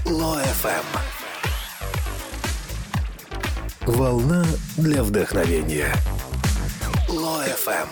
Ло-ФМ. Волна для вдохновения. Ло-ФМ.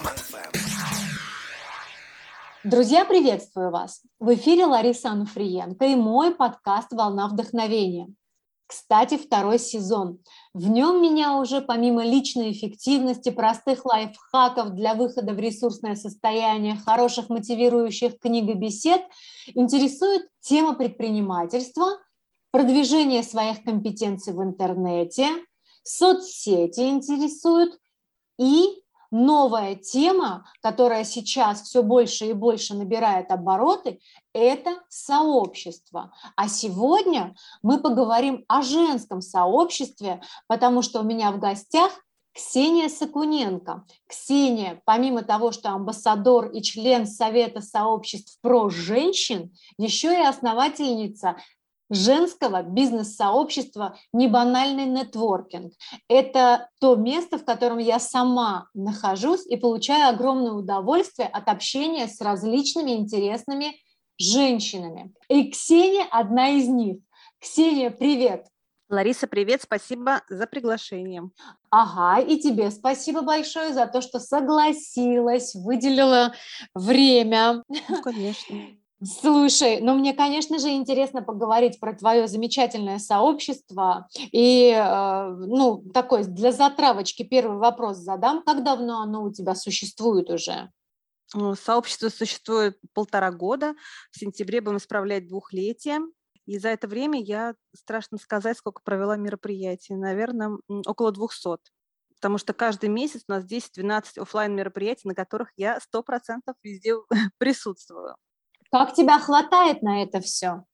Друзья, приветствую вас! В эфире Лариса Ануфриенко и мой подкаст «Волна вдохновения». Кстати, 2-й сезон. В нем меня уже помимо личной эффективности, простых лайфхаков для выхода в ресурсное состояние, хороших мотивирующих книг и бесед интересует тема предпринимательства, продвижение своих компетенций в интернете, соцсети интересуют и новая тема, которая сейчас все больше и больше набирает обороты, это сообщество. А сегодня мы поговорим о женском сообществе, потому что у меня в гостях Ксения Сакуненко. Ксения, помимо того, что амбассадор и член Совета сообществ про женщин, еще и основательница женского бизнес-сообщества «Небанальный нетворкинг». Это то место, в котором я сама нахожусь и получаю огромное удовольствие от общения с различными интересными женщинами. И Ксения одна из них. Ксения, привет! Лариса, привет, спасибо за приглашение. Ага, и тебе спасибо большое за то, что согласилась, выделила время. Ну, конечно. Слушай, ну мне, конечно же, интересно поговорить про твое замечательное сообщество. И, такой для затравочки первый вопрос задам. Как давно оно у тебя существует уже? Сообщество существует 1,5 года. В сентябре будем справлять 2-летие. И за это время я, страшно сказать, сколько провела мероприятий. Наверное, около 200. Потому что каждый месяц у нас 10-12 офлайн мероприятий, на которых я 100% везде присутствую. Как тебя хватает на это все?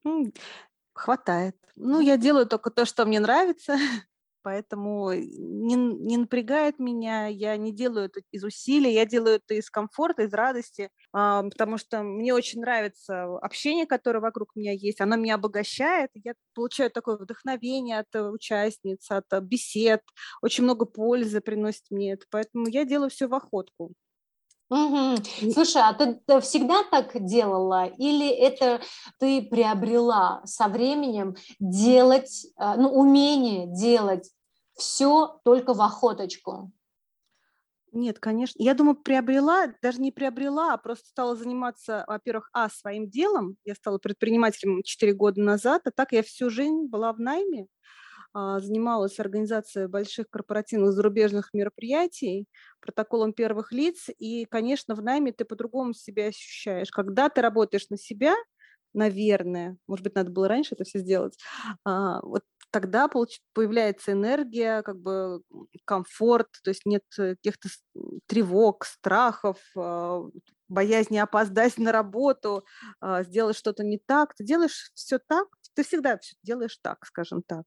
Хватает. Я делаю только то, что мне нравится, поэтому не напрягает меня, я не делаю это из усилий, я делаю это из комфорта, из радости, потому что мне очень нравится общение, которое вокруг меня есть, оно меня обогащает, я получаю такое вдохновение от участниц, от бесед, очень много пользы приносит мне это, поэтому я делаю все в охотку. Угу. Слушай, а ты всегда так делала или это ты приобрела со временем делать, умение делать все только в охоточку? Нет, конечно. Я думаю, приобрела, даже не приобрела, а просто стала заниматься, во-первых, своим делом. Я стала предпринимателем 4 года назад, а так я всю жизнь была в найме, занималась организацией больших корпоративных зарубежных мероприятий, протоколом первых лиц, и, конечно, в найме ты по-другому себя ощущаешь. Когда ты работаешь на себя, наверное, может быть, надо было раньше это все сделать, вот тогда появляется энергия, как бы комфорт, то есть нет каких-то тревог, страхов, боязни опоздать на работу, сделать что-то не так. Ты делаешь все так, ты всегда все делаешь так, скажем так.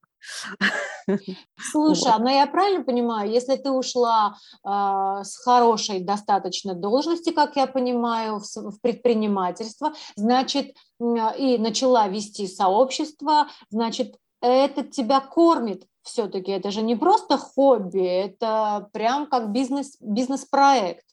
Слушай, но я правильно понимаю, если ты ушла с хорошей достаточно должности, как я понимаю, в предпринимательство, значит, и начала вести сообщество, значит, это тебя кормит все-таки. Это же не просто хобби, это прям как бизнес-проект.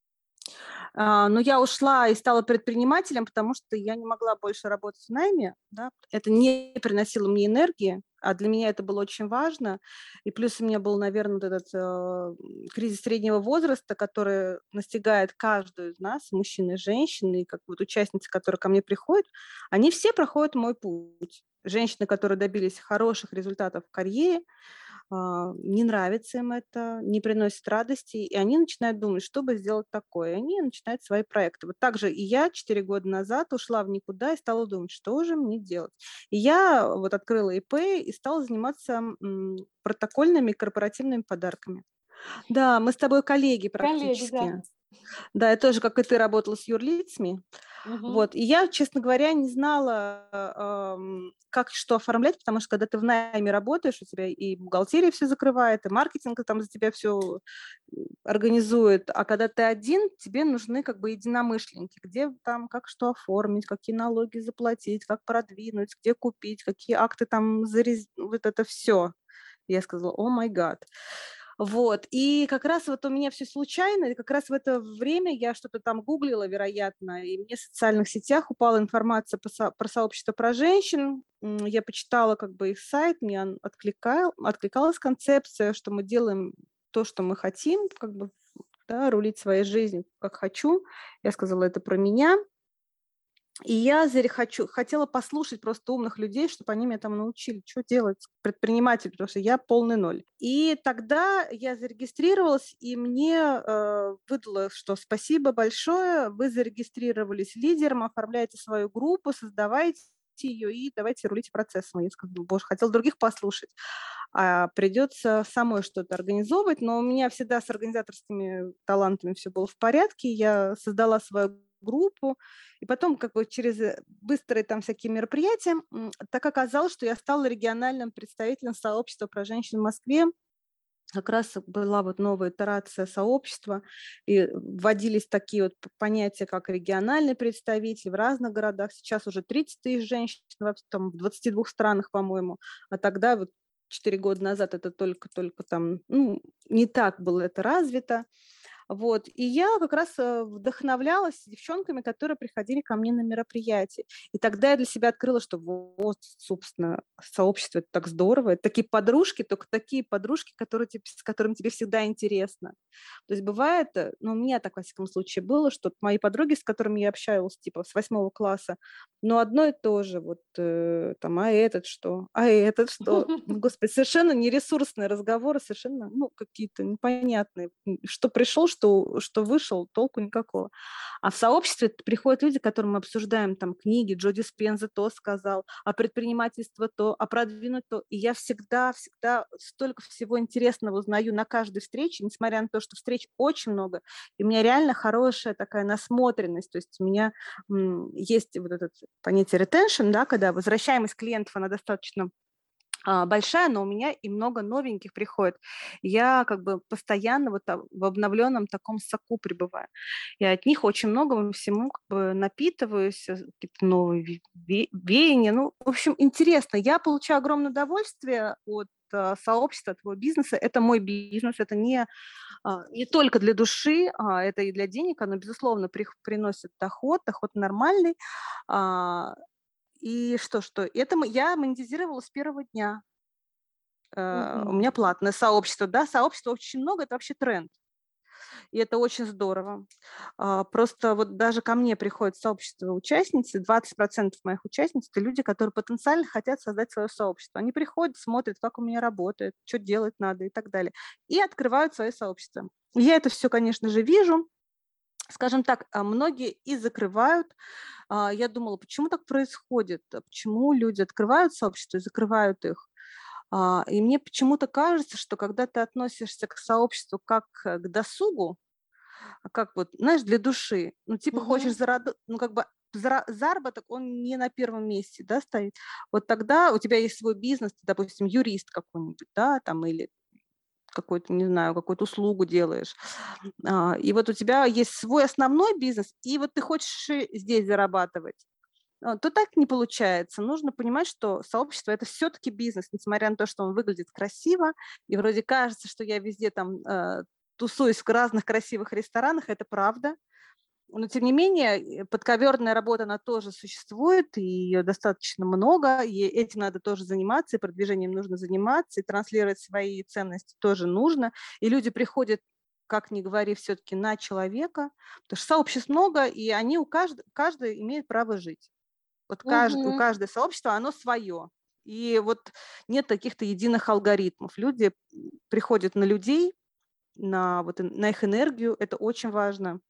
Но я ушла и стала предпринимателем, потому что я не могла больше работать в найме, да. Это не приносило мне энергии, а для меня это было очень важно. И плюс у меня был, наверное, вот этот кризис среднего возраста, который настигает каждую из нас, мужчин и женщин, и как вот участницы, которые ко мне приходят, они все проходят мой путь. Женщины, которые добились хороших результатов в карьере, не нравится им это, не приносит радости, и они начинают думать, что бы сделать такое. И они начинают свои проекты. Вот так же и я 4 года назад ушла в никуда и стала думать, что же мне делать. И я вот открыла ИП и стала заниматься протокольными корпоративными подарками. Да, мы с тобой коллеги практически. Коллеги, да. Да, я тоже, как и ты, работала с юрлицами. Угу. Вот. И я, честно говоря, не знала, как что оформлять, потому что когда ты в найме работаешь, у тебя и бухгалтерия все закрывает, и маркетинг там за тебя все организует. А когда ты один, тебе нужны как бы единомышленники, где там, как что оформить, какие налоги заплатить, как продвинуть, где купить, какие акты там вот это все. Я сказала, о май гад. Вот, и как раз вот у меня все случайно, и как раз в это время я что-то там гуглила, вероятно, и мне в социальных сетях упала информация про сообщество про женщин. Я почитала как бы их сайт, мне откликалась концепция, что мы делаем то, что мы хотим, как бы, да, рулить своей жизнью, как хочу. Я сказала, это про меня. И я хотела послушать просто умных людей, чтобы они меня там научили, что делать, предприниматель, потому что я полный ноль. И тогда я зарегистрировалась, и мне выдало, что спасибо большое, вы зарегистрировались лидером, оформляете свою группу, создавайте ее и давайте рулить процессом. Я сказала, боже, хотела других послушать, а придется самой что-то организовывать, но у меня всегда с организаторскими талантами все было в порядке, я создала свою группу, и потом как бы через быстрые там всякие мероприятия так оказалось, что я стала региональным представителем сообщества про женщин в Москве. Как раз была вот новая итерация сообщества, и вводились такие вот понятия, как региональный представитель в разных городах. Сейчас уже 30 тысяч женщин там, в 22 странах, по-моему, а тогда вот 4 года назад это только там, не так было это развито. Вот. И я как раз вдохновлялась девчонками, которые приходили ко мне на мероприятия. И тогда я для себя открыла, что вот, собственно, сообщество – это так здорово. Это такие подружки, только такие подружки, с которыми тебе всегда интересно. То есть бывает, у меня так, во всяком случае, было, что мои подруги, с которыми я общалась, типа, с 8 класса, но одно и то же, вот, там, а этот что? Господи, совершенно нересурсные разговоры, совершенно, какие-то непонятные. Что пришел, что вышел, толку никакого. А в сообществе приходят люди, которым мы обсуждаем там книги, Джо Диспенза то сказал, а предпринимательство то, а продвинуть то. И я всегда столько всего интересного узнаю на каждой встрече, несмотря на то, что встреч очень много. И у меня реально хорошая такая насмотренность. То есть у меня есть вот это понятие retention, да, когда возвращаемость клиентов, она достаточно большая, но у меня и много новеньких приходит. Я как бы постоянно вот в обновленном таком соку пребываю. И от них очень многому всему как бы напитываюсь, какие-то новые веяния. В общем, интересно. Я получаю огромное удовольствие от сообщества, от твоего бизнеса. Это мой бизнес, это не только для души, это и для денег. Оно, безусловно, приносит доход нормальный. И что? Это я монетизировала с первого дня. У меня платное сообщество, да, сообщества очень много, это вообще тренд. И это очень здорово. Просто вот даже ко мне приходит сообщество участницы, 20% моих участниц – это люди, которые потенциально хотят создать свое сообщество. Они приходят, смотрят, как у меня работает, что делать надо и так далее. И открывают свои сообщества. Я это все, конечно же, вижу. Скажем так, многие и закрывают. Я думала, почему так происходит? Почему люди открывают сообщества и закрывают их? И мне почему-то кажется, что когда ты относишься к сообществу как к досугу, как вот, знаешь, для души, хочешь заработок, он не на первом месте, да, стоит. Вот тогда у тебя есть свой бизнес, ты, допустим, юрист какой-нибудь, да, там, или какую-то, не знаю, какую-то услугу делаешь. И вот у тебя есть свой основной бизнес, и вот ты хочешь здесь зарабатывать. То так не получается. Нужно понимать, что сообщество – это все-таки бизнес, несмотря на то, что он выглядит красиво, и вроде кажется, что я везде там тусуюсь в разных красивых ресторанах, это правда. Но, тем не менее, подковерная работа, она тоже существует, и ее достаточно много, и этим надо тоже заниматься, и продвижением нужно заниматься, и транслировать свои ценности тоже нужно. И люди приходят, как ни говори, все-таки на человека, потому что сообществ много, и они каждый имеет право жить. Вот у каждого сообщества оно свое. И вот нет каких-то единых алгоритмов. Люди приходят на людей, на их энергию, это очень важно.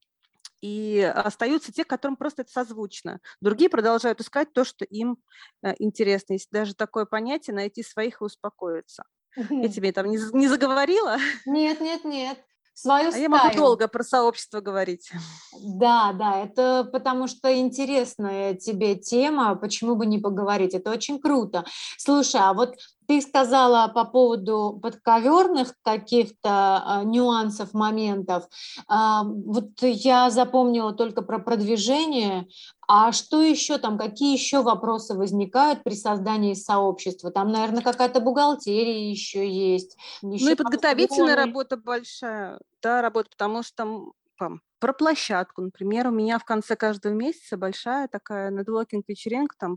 И остаются те, которым просто это созвучно. Другие продолжают искать то, что им интересно. Есть даже такое понятие «найти своих и успокоиться». Я тебе там не заговорила? Нет. Свою стаю. Я могу долго про сообщество говорить. Да, это потому что интересная тебе тема, почему бы не поговорить, это очень круто. Слушай, а вот ты сказала по поводу подковерных каких-то нюансов, моментов. Вот я запомнила только про продвижение. А что еще там, какие еще вопросы возникают при создании сообщества? Там, наверное, какая-то бухгалтерия еще есть, Ну еще и подготовительная аукционы. работа большая, да, работа, потому что там про площадку, например, у меня в конце каждого месяца большая такая нетворкинг-вечеринка, там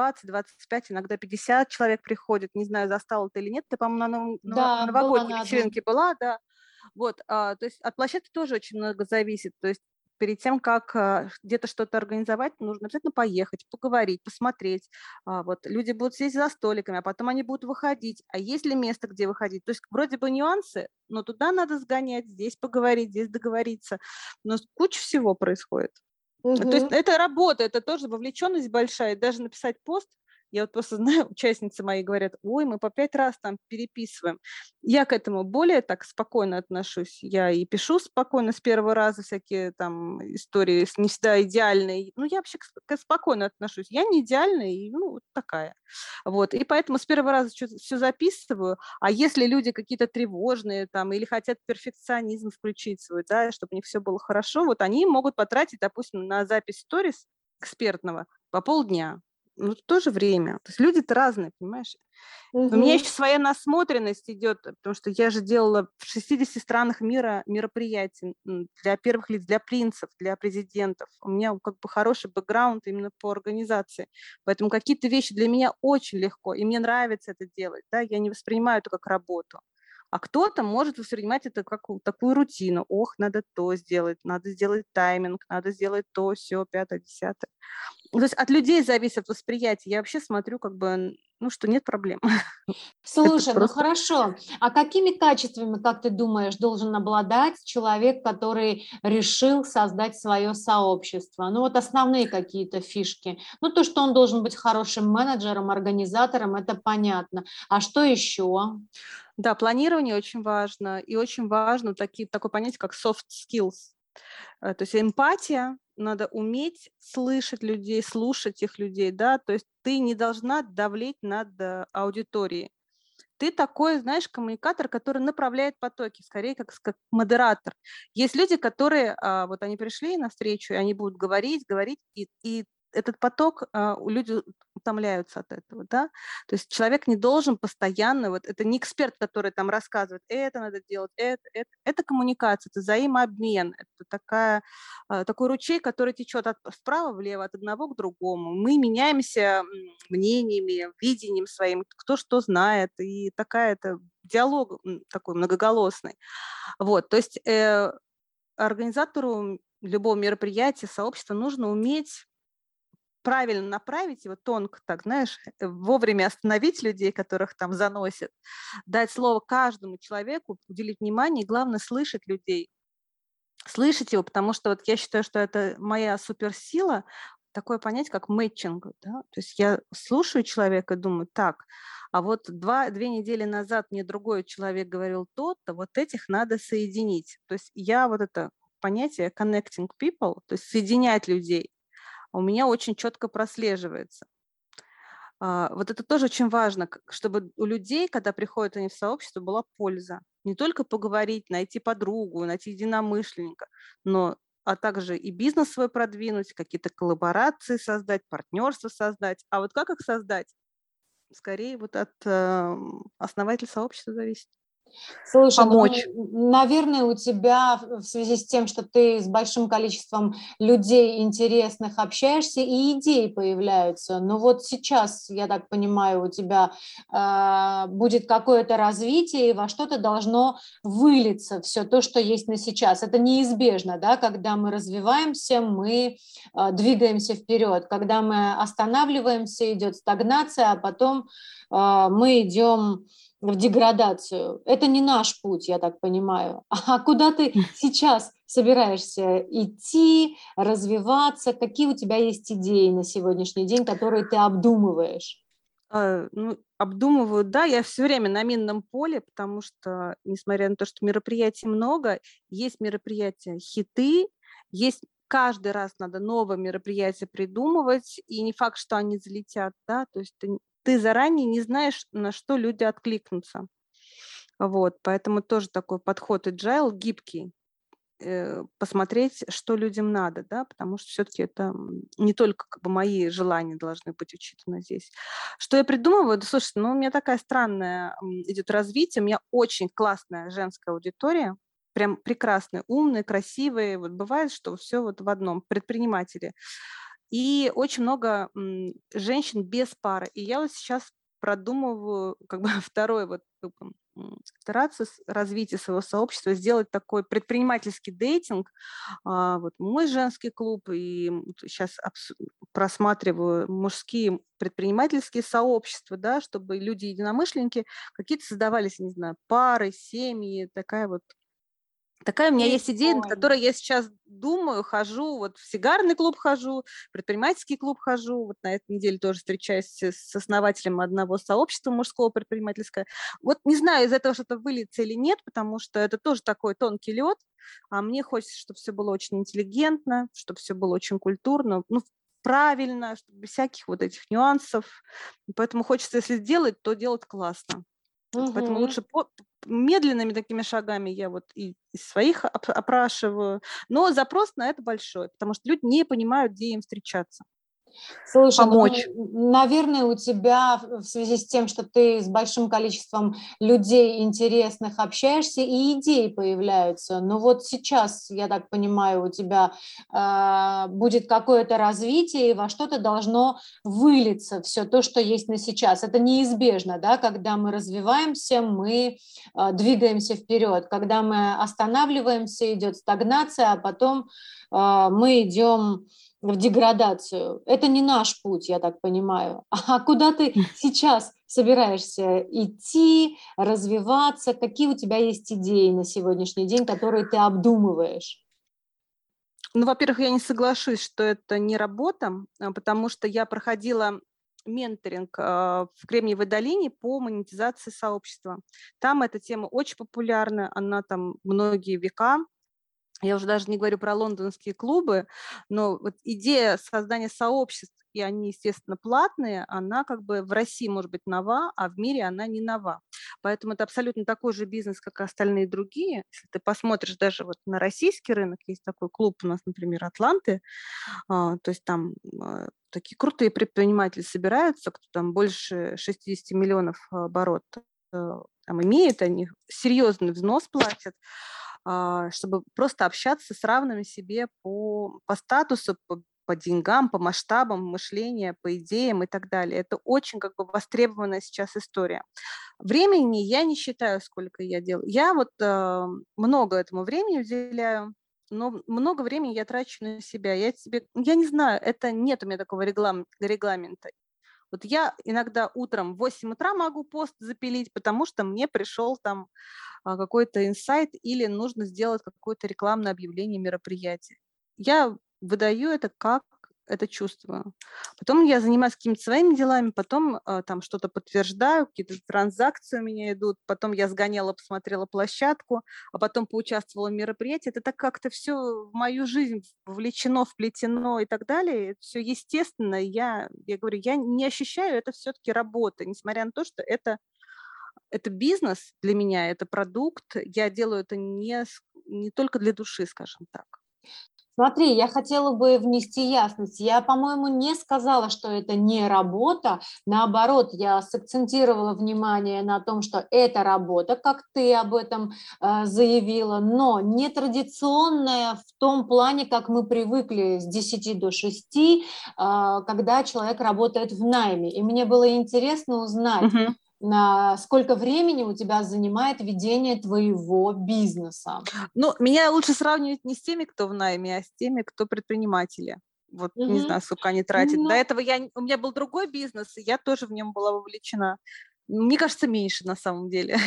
20-25, иногда 50 человек приходит, не знаю, застала ты или нет, ты, по-моему, на Да, была новогодней на одной. вечеринке была, да, вот, то есть от площадки тоже очень много зависит, то есть перед тем, как где-то что-то организовать, нужно обязательно поехать, поговорить, посмотреть. Вот, люди будут сидеть за столиками, а потом они будут выходить. А есть ли место, где выходить? То есть вроде бы нюансы, но туда надо сгонять, здесь поговорить, здесь договориться. Но куча всего происходит. То есть Мгм. это работа, это тоже вовлеченность большая. Даже написать пост, я вот просто знаю, участницы мои говорят, ой, мы по 5 раз там переписываем. Я к этому более так спокойно отношусь. Я и пишу спокойно с первого раза всякие там истории, не всегда идеальные. Ну, я вообще спокойно отношусь. Я не идеальная, и, ну, вот такая. Вот. И поэтому с первого раза все записываю. А если люди какие-то тревожные там или хотят перфекционизм включить свой, да, чтобы у них все было хорошо, вот они могут потратить, допустим, на запись сторис экспертного по полдня. Ну, тоже время. То есть люди-то разные, понимаешь? У меня Мгм. еще своя насмотренность идет, потому что я же делала в 60 странах мира мероприятия для первых лиц, для принцев, для президентов. У меня как бы хороший бэкграунд именно по организации. Поэтому какие-то вещи для меня очень легко, и мне нравится это делать. Да? Я не воспринимаю это как работу. А кто-то может воспринимать это как такую рутину. Ох, надо то сделать, надо сделать тайминг, надо сделать то, все, пятое, десятое. То есть от людей зависит восприятие. Я вообще смотрю, как бы, ну, что нет проблем. Это Слушай, ну просто хорошо. А какими качествами, как ты думаешь, должен обладать человек, который решил создать свое сообщество? Ну вот основные какие-то фишки. Ну то, что он должен быть хорошим менеджером, организатором, это понятно. А что еще? да, планирование очень важно. И очень важно такое понятие, как soft skills. То есть эмпатия, надо уметь слышать людей, слушать их людей, да, то есть ты не должна давлеть над аудиторией. Ты такой, знаешь, коммуникатор, который направляет потоки, скорее как модератор. Есть люди, которые, вот они пришли на встречу, и они будут говорить, и этот поток, люди утомляются от этого, да. То есть человек не должен постоянно, вот это не эксперт, который там рассказывает, это надо делать, это коммуникация, это взаимообмен, это такой ручей, который течет вправо, влево, от одного к другому. Мы меняемся мнениями, видением своим, кто что знает, и это диалог такой многоголосный. Вот, то есть организатору любого мероприятия, сообщества нужно уметь правильно направить его тонко, так, знаешь, вовремя остановить людей, которых там заносят, дать слово каждому человеку, уделить внимание и, главное, слышать людей, слышать его, потому что вот я считаю, что это моя суперсила, такое понятие, как мэтчинг. Да? То есть я слушаю человека и думаю, так, а вот 2 недели назад мне другой человек говорил то-то, вот этих надо соединить. То есть я вот это понятие connecting people, то есть соединять людей, у меня очень четко прослеживается. Вот это тоже очень важно, чтобы у людей, когда приходят они в сообщество, была польза. Не только поговорить, найти подругу, найти единомышленника, а также и бизнес свой продвинуть, какие-то коллаборации создать, партнерство создать. А вот как их создать? Скорее вот от основателя сообщества зависит. Слушай, Помочь. ну, наверное, у тебя в связи с тем, что ты с большим количеством людей интересных общаешься, и идеи появляются. Но вот сейчас, я так понимаю, у тебя будет какое-то развитие, и во что-то должно вылиться все то, что есть на сейчас. Это неизбежно, да, когда мы развиваемся, мы двигаемся вперед. Когда мы останавливаемся, идет стагнация, а потом мы идем в деградацию. Это не наш путь, я так понимаю. А куда ты сейчас собираешься идти, развиваться? Какие у тебя есть идеи на сегодняшний день, которые ты обдумываешь? Ну, обдумываю, да, я все время на минном поле, потому что, несмотря на то, что мероприятий много, есть мероприятия хиты, есть каждый раз надо новое мероприятие придумывать, и не факт, что они залетят, да, то есть ты ты заранее не знаешь, на что люди откликнутся. Вот, поэтому тоже такой подход agile гибкий, посмотреть, что людям надо, да, потому что все-таки это не только как бы мои желания должны быть учитаны здесь. Что я придумываю? Да, слушайте, ну, у меня такая странная идет развитие, у меня очень классная женская аудитория, прям прекрасные, умные, красивые. Вот бывает, что все вот в одном. Предприниматели. И очень много женщин без пары. И я вот сейчас продумываю как бы второй вот как бы, итерацию развития своего сообщества, сделать такой предпринимательский дейтинг. Вот мой женский клуб, и сейчас просматриваю мужские предпринимательские сообщества, да, чтобы люди-единомышленники какие-то создавались, не знаю, пары, семьи, такая у меня есть идея, над Прикольно. которой я сейчас думаю, хожу, вот в сигарный клуб хожу, в предпринимательский клуб хожу, вот на этой неделе тоже встречаюсь с основателем одного сообщества мужского предпринимательского. Вот не знаю, из этого что-то выльется или нет, потому что это тоже такой тонкий лед, а мне хочется, чтобы все было очень интеллигентно, чтобы все было очень культурно, ну, правильно, чтобы без всяких вот этих нюансов. Поэтому хочется, если делать, то делать классно. Поэтому Мгм. лучше медленными такими шагами я вот и из своих опрашиваю, но запрос на это большой, потому что люди не понимают, где им встречаться. Слушай, Помочь. ну, наверное, у тебя в связи с тем, что ты с большим количеством людей интересных общаешься, и идеи появляются. Но вот сейчас, я так понимаю, у тебя будет какое-то развитие, и во что-то должно вылиться все то, что есть на сейчас. Это неизбежно, да, когда мы развиваемся, мы двигаемся вперед. Когда мы останавливаемся, идет стагнация, а потом мы идем в деградацию. Это не наш путь, я так понимаю. А куда ты сейчас собираешься идти, развиваться? Какие у тебя есть идеи на сегодняшний день, которые ты обдумываешь? Ну, во-первых, я не соглашусь, что это не работа, потому что я проходила менторинг в Кремниевой долине по монетизации сообщества. Там эта тема очень популярна, она там многие века. Я уже даже не говорю про лондонские клубы, но вот идея создания сообществ, и они, естественно, платные, она как бы в России может быть нова, а в мире она не нова. Поэтому это абсолютно такой же бизнес, как и остальные другие. Если ты посмотришь даже вот на российский рынок, есть такой клуб у нас, например, «Атланты», то есть там такие крутые предприниматели собираются, кто там больше 60 миллионов оборот там имеет, они серьезный взнос платят, чтобы просто общаться с равными себе по статусу, по деньгам, по масштабам мышления, по идеям и так далее. Это очень как бы востребованная сейчас история. Времени я не считаю, сколько я делаю. Я вот много этому времени уделяю, но много времени я трачу на себя. Я не знаю, это нет у меня такого регламента. Вот я иногда утром в 8 утра могу пост запилить, потому что мне пришел там какой-то инсайт или нужно сделать какое-то рекламное объявление мероприятия. Я выдаю это, как это чувствую. Потом я занимаюсь какими-то своими делами, потом там что-то подтверждаю, какие-то транзакции у меня идут, потом я сгоняла, посмотрела площадку, а потом поучаствовала в мероприятии. Это так как-то все в мою жизнь вовлечено, вплетено и так далее. Это все естественно. Я говорю, я не ощущаю, это все-таки работа, несмотря на то, что это бизнес для меня, это продукт. Я делаю это не только для души, скажем так. Смотри, я хотела бы внести ясность. Я, по-моему, не сказала, что это не работа. Наоборот, я сакцентировала внимание на том, что это работа, как ты об этом заявила, но нетрадиционная в том плане, как мы привыкли с 10 до 6, когда человек работает в найме. И мне было интересно узнать, Мгм. сколько времени у тебя занимает ведение твоего бизнеса. Ну, меня лучше сравнивать не с теми, кто в найме, а с теми, кто предприниматели. Вот не Мгм. знаю, сколько они тратят. До Ну, этого у меня был другой бизнес, и я тоже в нем была вовлечена. Мне кажется, меньше на самом деле.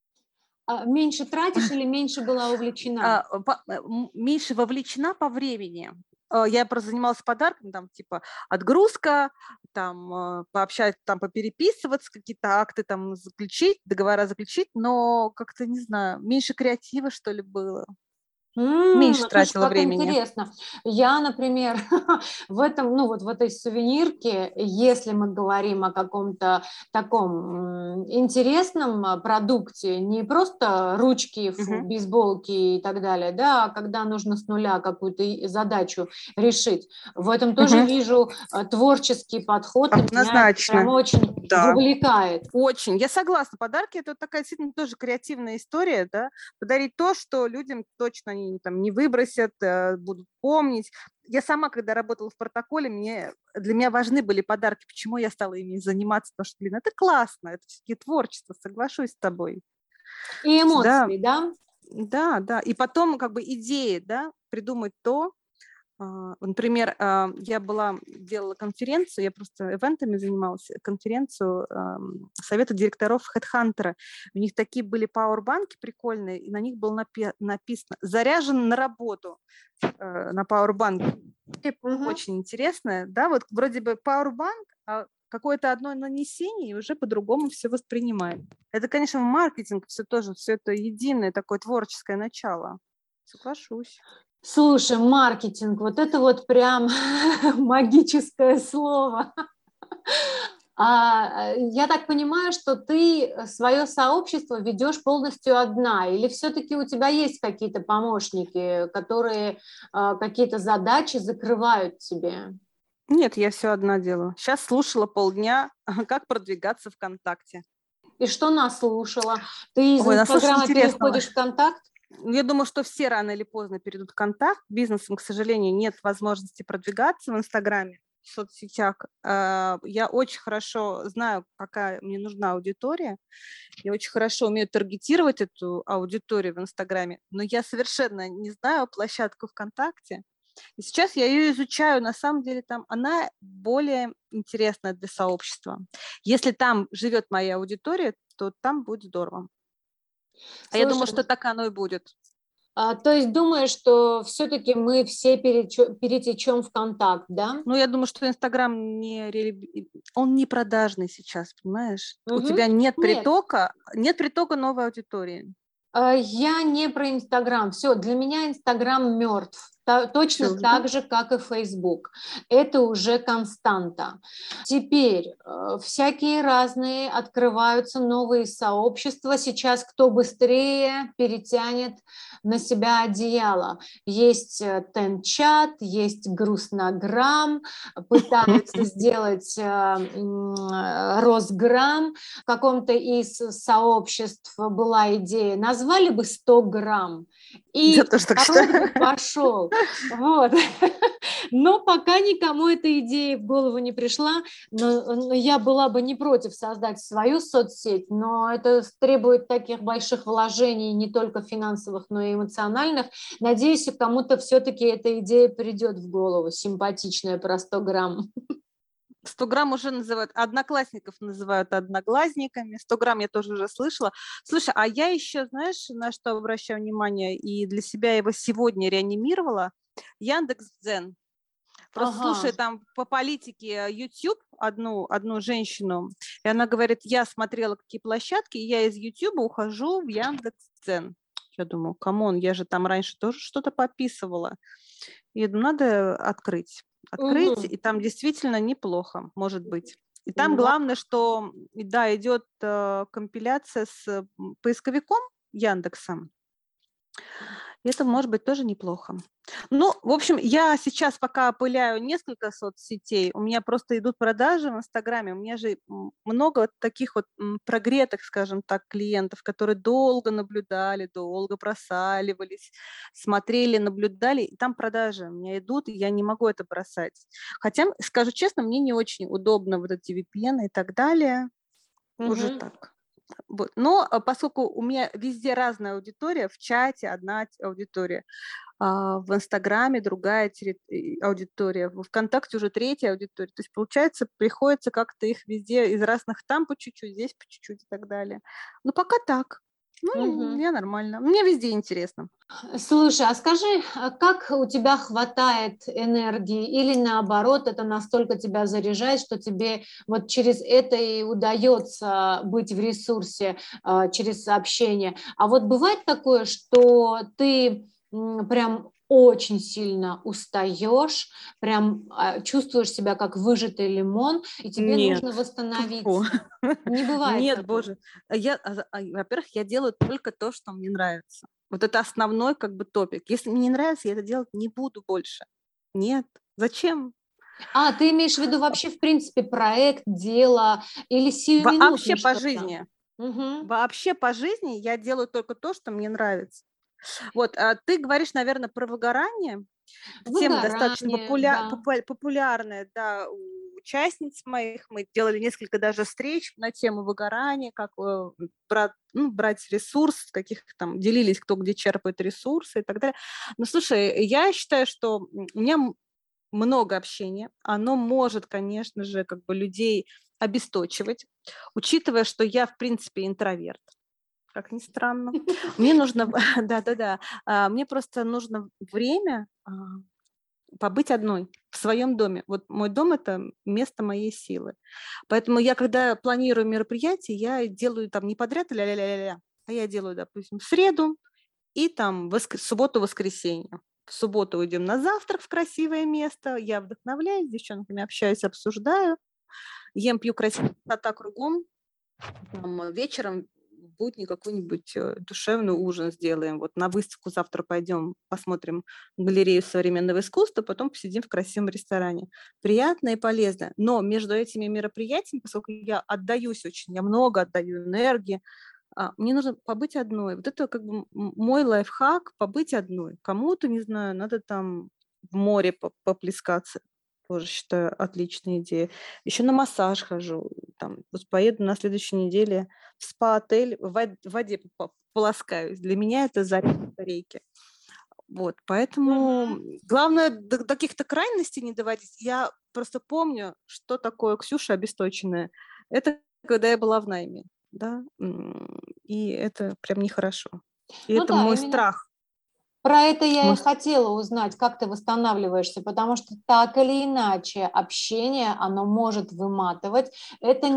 Меньше тратишь или меньше была увлечена? Меньше вовлечена по времени. Я просто занималась подарками, там, типа, отгрузка, там, пообщать, там, попереписываться, какие-то акты там заключить, договора заключить, но как-то, не знаю, меньше креатива, что ли, было. Меньше Слушай, тратила как времени. интересно. Я, например, в этом, ну вот в этой сувенирке, если мы говорим о каком-то таком интересном продукте, не просто ручки, Мгм. бейсболки и так далее, да, а когда нужно с нуля какую-то задачу решить, в этом тоже Мгм. вижу творческий подход, и меня это прям Однозначно. очень Да. вовлекает. Очень. Я согласна. Подарки – это вот такая действительно тоже креативная история, да. Подарить то, что людям точно они там не выбросят, будут помнить. Я сама, когда работала в протоколе, для меня важны были подарки. Почему я стала ими заниматься? Потому что, блин, это классно, это все-таки творчество, соглашусь с тобой. И Всегда, эмоции, да? да, да. И потом как бы идеи, да, придумать то, например, делала конференцию, я просто ивентами занималась, конференцию совета директоров HeadHunter. У них такие были пауэрбанки прикольные, и на них было написано «Заряжен на работу» на пауэрбанке. Мгм. Очень интересно, да, вот вроде бы пауэрбанк, а какое-то одно нанесение и уже по-другому все воспринимает. Это, конечно, маркетинг, все тоже, все это единое такое творческое начало. Соглашусь. Слушай, маркетинг, вот это вот прям магическое слово. Я так понимаю, что ты свое сообщество ведешь полностью одна, или все-таки у тебя есть какие-то помощники, которые какие-то задачи закрывают тебе? Нет, я все одна делаю. Сейчас слушала полдня, как продвигаться ВКонтакте. И что наслушала? Ты из Ой, наслушалась Инстаграма интересного. переходишь в ВКонтакт? Я думаю, что все рано или поздно перейдут в «Контакт». Бизнесом, к сожалению, нет возможности продвигаться в «Инстаграме», в соцсетях. Я очень хорошо знаю, какая мне нужна аудитория. Я очень хорошо умею таргетировать эту аудиторию в «Инстаграме», но я совершенно не знаю площадку ВКонтакте. И сейчас я ее изучаю. На самом деле там она более интересна для сообщества. Если там живет моя аудитория, то там будет здорово. А я думаю, Слушай, что так оно и будет. то есть думаешь, что все-таки мы все перетечем в ВКонтакт, да? Ну, я думаю, что Инстаграм он не продажный сейчас, понимаешь? У Мгм. тебя Нет, нет притока новой аудитории. я не про Инстаграм. Все, для меня Инстаграм мертв. Точно Все уже, да? так же, как и Фейсбук. Это уже константа. Теперь всякие разные открываются новые сообщества. Сейчас кто быстрее перетянет на себя одеяло. Есть Тенчат, есть Грустнограм, пытаются сделать Росграм. В каком-то из сообществ была идея, назвали бы 100 грамм, Я и тоже так народ считаю. бы пошел. Вот. Но пока никому эта идея в голову не пришла, но я была бы не против создать свою соцсеть, но это требует таких больших вложений, не только финансовых, но и эмоциональных. Надеюсь, кому-то все-таки эта идея придет в голову, симпатичная про 100 грамм. 100 грамм уже называют, одноклассников называют одноглазниками. 100 грамм я тоже уже слышала. Слушай, а я еще, знаешь, на что обращаю внимание, и для себя его сегодня реанимировала? Яндекс.Дзен. Просто Ага. слушай, там по политике YouTube одну женщину, и она говорит, я смотрела какие площадки, и я из YouTube ухожу в Яндекс.Дзен. Я думаю, камон, я же там раньше тоже что-то подписывала. И я думаю, надо открыть, Мгм. и там действительно неплохо, может быть. И там Ну, главное, что, да, идет компиляция с поисковиком Яндексом. И это может быть тоже неплохо. Ну, в общем, я сейчас пока опыляю несколько соцсетей, у меня просто идут продажи в Инстаграме, у меня же много вот таких вот прогретых, скажем так, клиентов, которые долго наблюдали, долго просаливались, смотрели, наблюдали, и там продажи у меня идут, и я не могу это бросать. Хотя, скажу честно, мне не очень удобно вот эти VPN и так далее, уже мгм. так. Вот. Но поскольку у меня везде разная аудитория, в чате одна аудитория, в Инстаграме другая аудитория, в ВКонтакте уже третья аудитория. То есть, получается, приходится как-то их везде из разных там по чуть-чуть, здесь по чуть-чуть и так далее. Но пока так. Ну, Мгм. я нормально. Мне везде интересно. Слушай, а скажи, как у тебя хватает энергии или наоборот, это настолько тебя заряжает, что тебе вот через это и удается быть в ресурсе, через сообщение? А вот бывает такое, что ты прям очень сильно устаешь, прям чувствуешь себя как выжатый лимон, и тебе Нет, нужно фу. восстановиться. Не бывает Нет, такого. боже. Во-первых, я делаю только то, что мне нравится. Вот это основной как бы топик. Если мне не нравится, я это делать не буду больше. Нет. Зачем? Ты имеешь в виду вообще, в принципе, проект, дело или Вообще сиюминутно по что-то? жизни. Мгм. Вообще по жизни я делаю только то, что мне нравится. Вот, а ты говоришь, наверное, про выгорание. Это тема достаточно Выгорание, да. популярная, да, у участниц моих. Мы делали несколько даже встреч на тему выгорания, как брать ресурс, каких там делились, кто где черпает ресурсы и так далее. Но слушай, я считаю, что у меня много общения, оно может, конечно же, как бы людей обесточивать, учитывая, что я, в принципе, интроверт, как ни странно. Мне нужно, да-да-да, мне просто нужно время побыть одной в своем доме. Вот мой дом – это место моей силы. Поэтому я, когда планирую мероприятие, я делаю там не подряд ля-ля-ля-ля, а я делаю, допустим, в среду и там субботу-воскресенье. В субботу идем на завтрак в красивое место, я вдохновляюсь, с девчонками общаюсь, обсуждаю, ем, пью красиво, красота кругом. Там, вечером в будни какой-нибудь душевный ужин сделаем. Вот на выставку завтра пойдем, посмотрим галерею современного искусства, потом посидим в красивом ресторане. Приятно и полезно. Но между этими мероприятиями, поскольку я отдаюсь очень, я много отдаю энергии, мне нужно побыть одной. Вот это как бы мой лайфхак – побыть одной. Кому-то, не знаю, надо там в море поплескаться. Тоже считаю отличная идея. Еще на массаж хожу. Там, вот поеду на следующей неделе в спа-отель, в воде полоскаюсь. Для меня это заряд батарейки. Вот, поэтому главное до каких-то крайностей не доводить. Я просто помню, что такое Ксюша обесточенная. Это когда я была в найме, да, и это прям нехорошо. И Ну это да, мой именно страх. про это я и Мой хотела узнать, как ты восстанавливаешься, потому что так или иначе общение, оно может выматывать. Это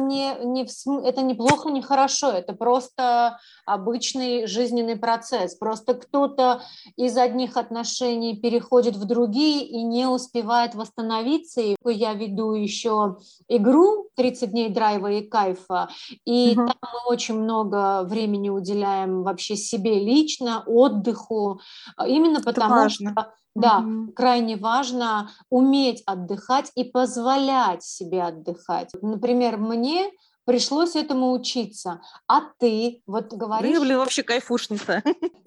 это не плохо, не хорошо, это просто обычный жизненный процесс. Просто кто-то из одних отношений переходит в другие и не успевает восстановиться. И я веду еще игру «30 дней драйва и кайфа», и Мгм. там мы очень много времени уделяем вообще себе лично, отдыху. Именно Это потому важно. что, да, Мгм. крайне важно уметь отдыхать и позволять себе отдыхать. Например, мне пришлось этому учиться, а ты вот Да я, говоришь, блин, что... вообще кайфушница.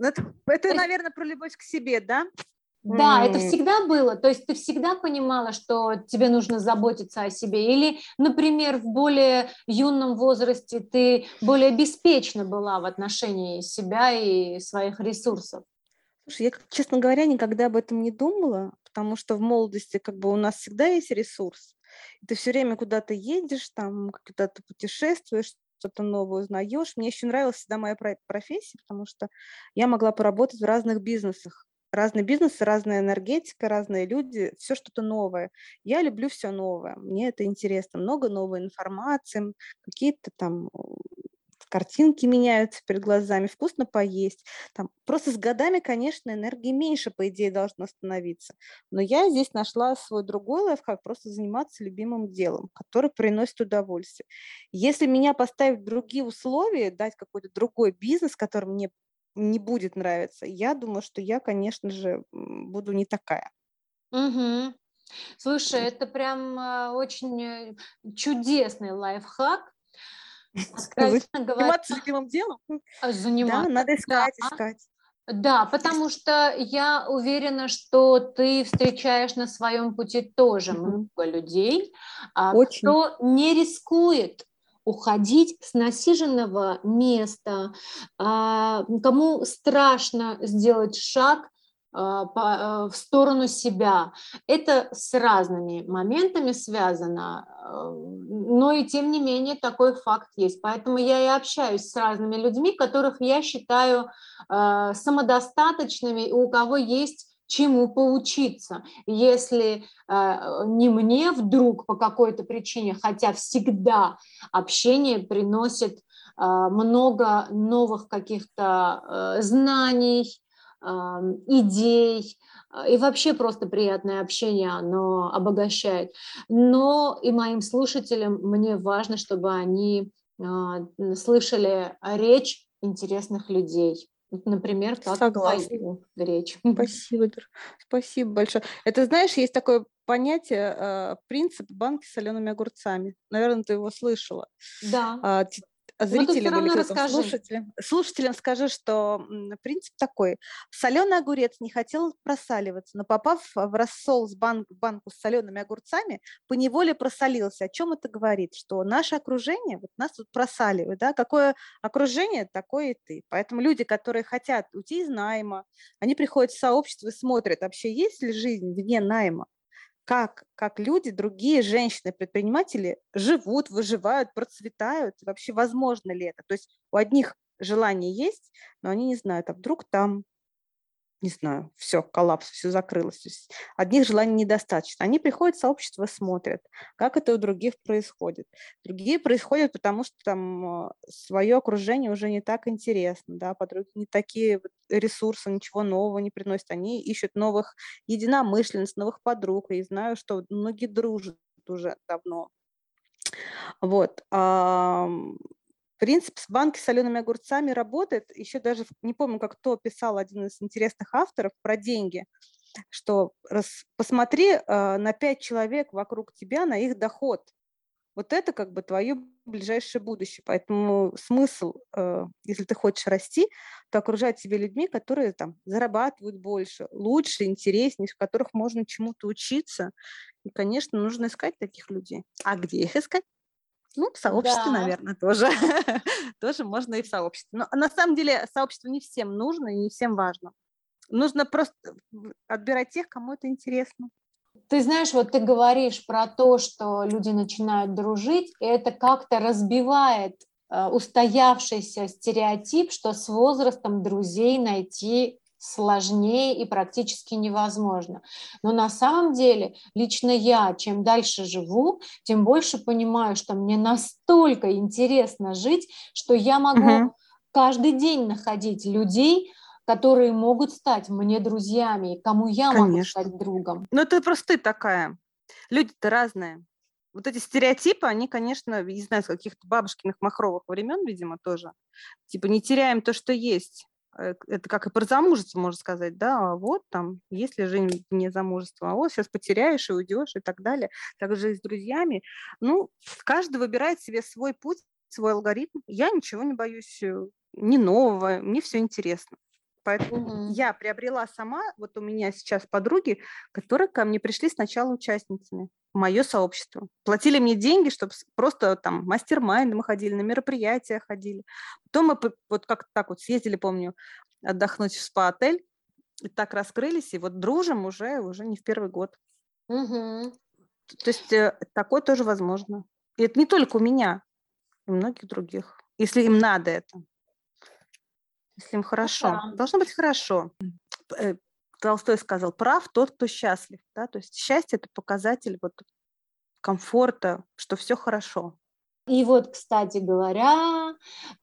Это, То есть, наверное, про любовь к себе, да? да, это всегда было, то есть ты всегда понимала, что тебе нужно заботиться о себе, или, например, в более юном возрасте ты более беспечна была в отношении себя и своих ресурсов? Слушай, я, честно говоря, никогда об этом не думала, потому что в молодости как бы у нас всегда есть ресурс. И ты все время куда-то едешь, там куда-то путешествуешь, что-то новое узнаешь. Мне еще нравилась всегда моя профессия, потому что я могла поработать в разных бизнесах. Разные бизнесы, разная энергетика, разные люди, все что-то новое. Я люблю все новое, мне это интересно. Много новой информации, какие-то там картинки меняются перед глазами, вкусно поесть. Там, просто с годами, конечно, энергии меньше, по идее, должно становиться. Но я здесь нашла свой другой лайфхак, просто заниматься любимым делом, который приносит удовольствие. Если меня поставить в другие условия, дать какой-то другой бизнес, который мне не будет нравиться, я думаю, что я, конечно же, буду не такая. Мгм. Слушай, это прям очень чудесный лайфхак. Откровенно говоря, Заниматься любимым делом? Да, заниматься. надо Да, искать, искать. да, потому что я уверена, что ты встречаешь на своем пути тоже много Мгм. людей, Очень. кто не рискует уходить с насиженного места, кому страшно сделать шаг в сторону себя. Это с разными моментами связано, но и тем не менее такой факт есть. Поэтому я и общаюсь с разными людьми, которых я считаю самодостаточными, у кого есть чему поучиться. Если не мне вдруг по какой-то причине, хотя всегда общение приносит много новых каких-то знаний, идей, и вообще просто приятное общение, оно обогащает. Но и моим слушателям мне важно, чтобы они слышали речь интересных людей. Вот, например, как Согласна. твою речь. Спасибо, спасибо большое. Это, знаешь, есть такое понятие, принцип банки с солеными огурцами. Наверное, ты его слышала. Да, но ты все Зрителям или равно кто там, расскажи. слушателям скажу, что принцип такой. Соленый огурец не хотел просаливаться, но попав в рассол в банку с солеными огурцами, поневоле просолился. О чем это говорит? Что наше окружение, вот нас тут просаливает, да, какое окружение, такое и ты. Поэтому люди, которые хотят уйти из найма, они приходят в сообщество и смотрят, вообще есть ли жизнь вне найма, как люди, другие женщины-предприниматели живут, выживают, процветают, и вообще возможно ли это. То есть у одних желания есть, но они не знают, а вдруг там, не знаю, все, коллапс, все закрылось. То есть одних желаний недостаточно. Они приходят в сообщество, смотрят, как это у других происходит. Другие происходят, потому что там свое окружение уже не так интересно, да, подруги не такие ресурсы, ничего нового не приносят. Они ищут новых единомышленниц, новых подруг. И знаю, что многие дружат уже давно. Вот. Принцип с банки с солеными огурцами работает. Еще даже, не помню, как кто писал, один из интересных авторов про деньги, что посмотри на 5 человек вокруг тебя, на их доход. Вот это как бы твое ближайшее будущее. Поэтому смысл, если ты хочешь расти, то окружать себя людьми, которые там зарабатывают больше, лучше, интереснее, в которых можно чему-то учиться. И, конечно, нужно искать таких людей. А где их искать? Ну, в сообществе, Да, наверное, тоже. Тоже можно и в сообществе. Но на самом деле сообщество не всем нужно и не всем важно. Нужно просто отбирать тех, кому это интересно. ты знаешь, вот ты говоришь про то, что люди начинают дружить, и это как-то разбивает устоявшийся стереотип, что с возрастом друзей найти сложнее и практически невозможно. Но на самом деле лично я, чем дальше живу, тем больше понимаю, что мне настолько интересно жить, что я Мгм. могу каждый день находить людей, которые могут стать мне друзьями, и кому я могу Конечно. стать другом. Но это просто ты такая. Люди-то разные. Вот эти стереотипы, они, конечно, не знаю, с каких-то бабушкиных махровых времен, видимо, тоже. Типа не теряем то, что есть. Это как и про замужество, можно сказать, да, а вот там, если жизнь вне замужества, а вот сейчас потеряешь и уйдешь и так далее. Так же и с друзьями. Ну, каждый выбирает себе свой путь, свой алгоритм. Я ничего не боюсь, ни нового, мне все интересно. Поэтому Мгм. я приобрела сама, вот у меня сейчас подруги, которые ко мне пришли сначала участницами в мое сообщество. Платили мне деньги, чтобы просто там мастер-майнды мы ходили, на мероприятия ходили. Потом мы вот как-то так вот съездили, помню, отдохнуть в спа-отель, и так раскрылись, и вот дружим уже не в первый год. Мгм. То есть такое тоже возможно. И это не только у меня, и у многих других, если им надо это. Если им Ну хорошо. да. Должно быть хорошо. Э, Толстой сказал: "Прав тот, кто счастлив". Да? То есть счастье – это показатель вот комфорта, что все хорошо. И вот, кстати говоря,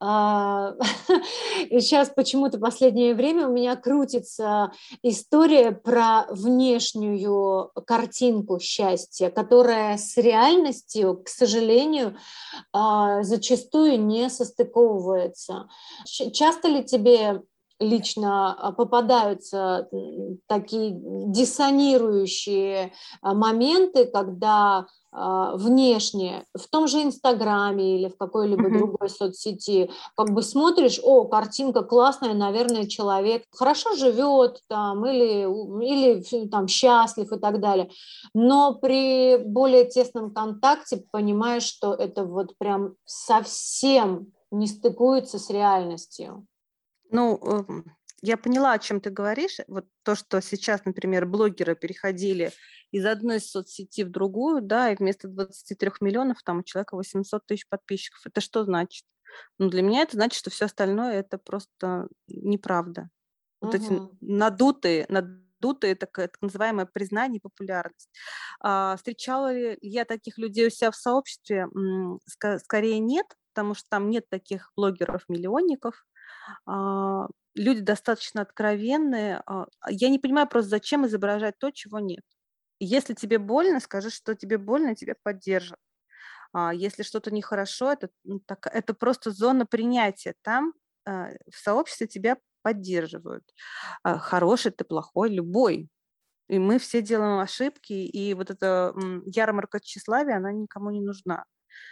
сейчас почему-то последнее время у меня крутится история про внешнюю картинку счастья, которая с реальностью, к сожалению, зачастую не состыковывается. Часто ли тебе лично попадаются такие диссонирующие моменты, когда внешне, в том же Инстаграме или в какой-либо Мгм. другой соцсети, как бы смотришь, о, картинка классная, наверное, человек хорошо живет там или там счастлив и так далее. Но при более тесном контакте понимаешь, что это вот прям совсем не стыкуется с реальностью. Ну, я поняла, о чем ты говоришь. Вот то, что сейчас, например, блогеры переходили из одной соцсети в другую, да, и вместо 23 миллионов там у человека 800 тысяч подписчиков. Это что значит? Ну, для меня это значит, что все остальное – это просто неправда. Вот эти Мгм. надутые так называемое признание и популярность. Встречала ли я таких людей у себя в сообществе? Скорее нет, потому что там нет таких блогеров-миллионников. Люди достаточно откровенные. Я не понимаю просто, зачем изображать то, чего нет. Если тебе больно, скажи, что тебе больно, и тебя поддержат. Если что-то нехорошо, это просто зона принятия. Там в сообществе тебя поддерживают. Хороший ты, плохой, любой. И мы все делаем ошибки, и вот эта ярмарка тщеславия, она никому не нужна.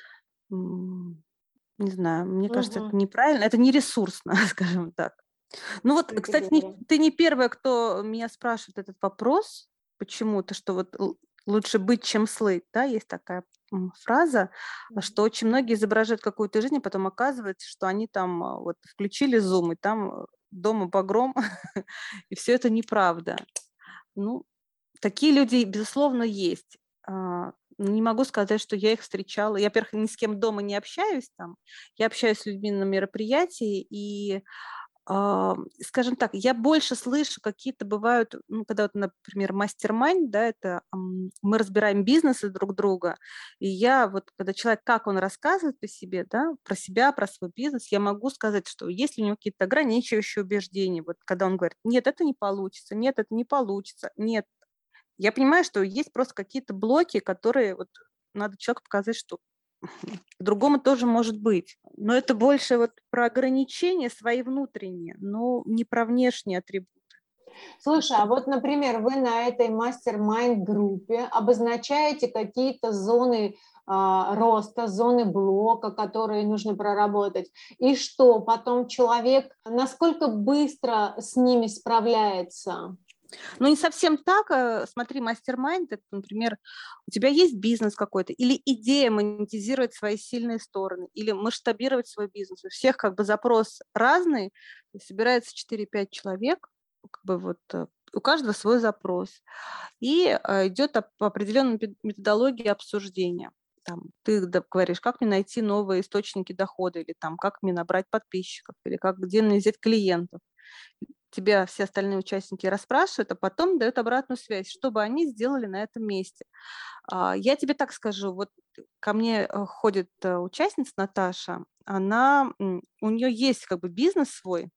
Не знаю, мне кажется, это Мгм. неправильно, это не ресурсно, скажем так. Ну вот, Кстати кстати, говоря. ты не первая, кто меня спрашивает этот вопрос почему-то, что вот лучше быть, чем слыть, да, есть такая фраза, что очень многие изображают какую-то жизнь, а потом оказывается, что они там вот включили Zoom, и там дома погром, и все это неправда. Ну, такие люди, безусловно, есть. Не могу сказать, что я их встречала. Я, во-первых, ни с кем дома не общаюсь там. Я общаюсь с людьми на мероприятии, и скажем так, я больше слышу, какие-то бывают, когда вот, например, мастер-майнд, да, это мы разбираем бизнесы друг друга, и я вот, когда человек, как он рассказывает о себе, да, про себя, про свой бизнес, я могу сказать, что есть ли у него какие-то ограничивающие убеждения, вот когда он говорит, нет, это не получится, нет, это не получится, нет. Я понимаю, что есть просто какие-то блоки, которые вот надо человеку показать, что по-другому тоже может быть. Но это больше вот про ограничения свои внутренние, но не про внешние атрибуты. Слушай, а Так. вот, например, вы на этой мастер-майнд-группе обозначаете какие-то зоны роста, зоны блока, которые нужно проработать, и что потом человек, насколько быстро с ними справляется? Но не совсем так. Смотри, мастер-майнд, это, например, у тебя есть бизнес какой-то, или идея монетизировать свои сильные стороны, или масштабировать свой бизнес. У всех как бы запрос разный, собирается 4-5 человек, как бы вот у каждого свой запрос. И идет по определенной методологии обсуждения. Там, ты говоришь, как мне найти новые источники дохода, или там, как мне набрать подписчиков, или где мне взять клиентов. Тебя все остальные участники расспрашивают, а потом дают обратную связь, что бы они сделали на этом месте. Я тебе так скажу, вот ко мне ходит участница Наташа, у нее есть как бы бизнес свой,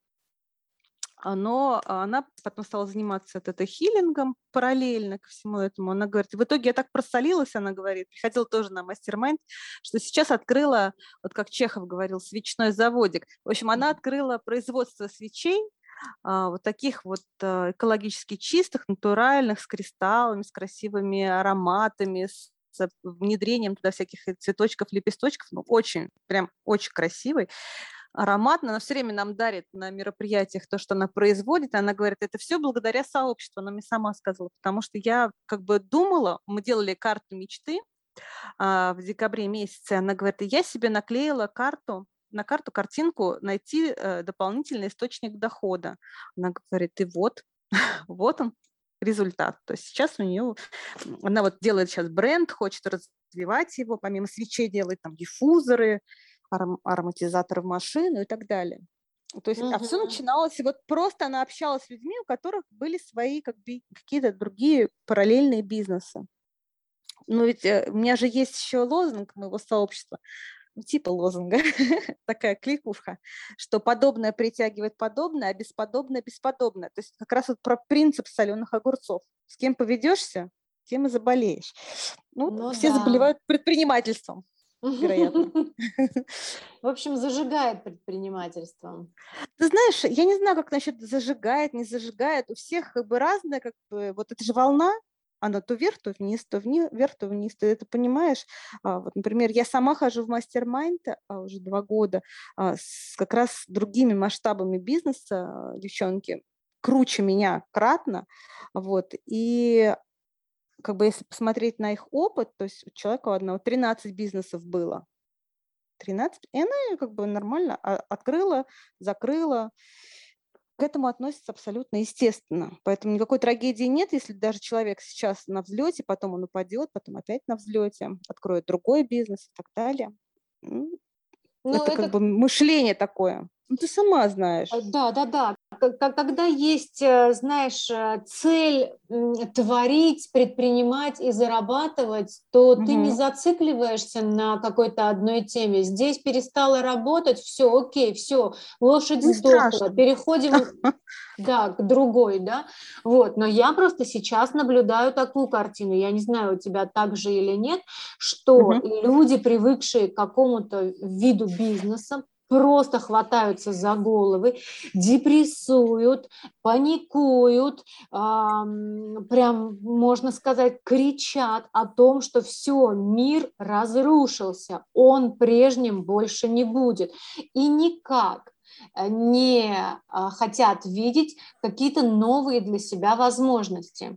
но она потом стала заниматься тета-хилингом параллельно ко всему этому. Она говорит, в итоге я так просолилась, она говорит, приходила тоже на мастер-майнд, что сейчас открыла, вот как Чехов говорил, свечной заводик. В общем, она открыла производство свечей, вот таких вот экологически чистых, натуральных, с кристаллами, с красивыми ароматами, с внедрением туда всяких цветочков, лепесточков. Ну, очень, прям очень красивый. Ароматно, она все время нам дарит на мероприятиях то, что она производит. Она говорит, это все благодаря сообществу, она мне сама сказала, потому что я как бы думала, мы делали карту мечты в декабре месяце, она говорит, я себе наклеила на карту картинку найти дополнительный источник дохода. Она говорит, и вот, вот он результат. То есть сейчас у нее, она вот делает сейчас бренд, хочет развивать его, помимо свечей делает там диффузоры, ароматизаторы в машину и так далее. То есть, все Мгм. начиналось, вот просто она общалась с людьми, у которых были свои как бы, какие-то другие параллельные бизнесы. Но ведь у меня же есть еще лозунг моего сообщества, типа лозунга, такая кликушка, что подобное притягивает подобное, а бесподобное – бесподобное. То есть как раз вот про принцип соленых огурцов. С кем поведешься, тем и заболеешь. Ну, вот Ну все да. заболевают предпринимательством, вероятно. В общем, зажигает предпринимательством. Ты знаешь, я не знаю, как насчет зажигает, не зажигает. У всех как бы разная, как бы, вот это же волна, она то вверх, то вниз, вверх, то вниз. Ты это понимаешь? Вот, например, я сама хожу в мастер-майнд уже 2 года с как раз другими масштабами бизнеса, девчонки, круче меня кратно. Вот, и как бы если посмотреть на их опыт, то есть у человека у одного 13 бизнесов было. 13, и она как бы нормально открыла, закрыла. К этому относится абсолютно естественно. Поэтому никакой трагедии нет, если даже человек сейчас на взлете, потом он упадет, потом опять на взлете, откроет другой бизнес и так далее. Ну, Это как это бы мышление такое. Ну, ты сама знаешь. да, да, да. когда есть, знаешь, цель творить, предпринимать и зарабатывать, то ты не Мгм. зацикливаешься на какой-то одной теме. Здесь перестала работать, все, окей, все, лошадь Не сдохла, страшно. переходим, да, к другой, да. Вот, но я просто сейчас наблюдаю такую картину, я не знаю, у тебя так же или нет, что Мгм. люди, привыкшие к какому-то виду бизнеса, просто хватаются за головы, депрессуют, паникуют, прям, можно сказать, кричат о том, что все, мир разрушился, он прежним больше не будет. И никак не хотят видеть какие-то новые для себя возможности.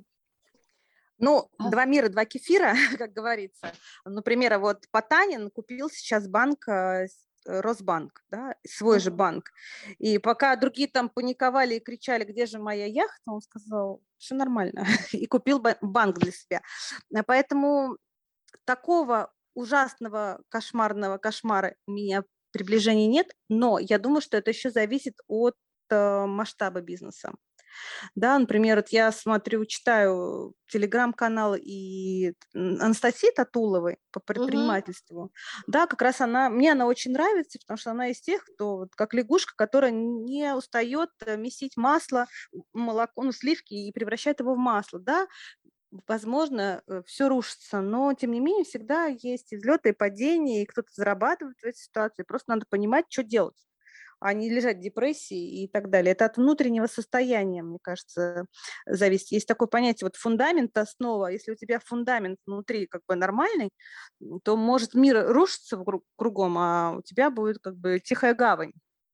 Ну, А, два мира, два кефира, как говорится. Например, вот Потанин купил сейчас банк Росбанк, да, свой же банк. И пока другие там паниковали и кричали, где же моя яхта, он сказал, все нормально, и купил банк для себя. Поэтому такого ужасного, кошмарного кошмара у меня приближения нет, но я думаю, что это еще зависит от масштаба бизнеса. Да, например, вот я смотрю, читаю телеграм-канал и Анастасии Татуловой по мгм. предпринимательству. Да, как раз мне она очень нравится, потому что она из тех, кто вот как лягушка, которая не устает месить масло, молоко, ну, сливки и превращает его в масло. Да, возможно, все рушится, но тем не менее всегда есть и взлеты, и падения, и кто-то зарабатывает в этой ситуации. Просто надо понимать, что делать, а не лежать в депрессии и так далее. Это от внутреннего состояния, мне кажется, зависит. Есть такое понятие, вот фундамент, основа. Если у тебя фундамент внутри как бы нормальный, то может мир рушиться кругом, а у тебя будет как бы тихая гавань.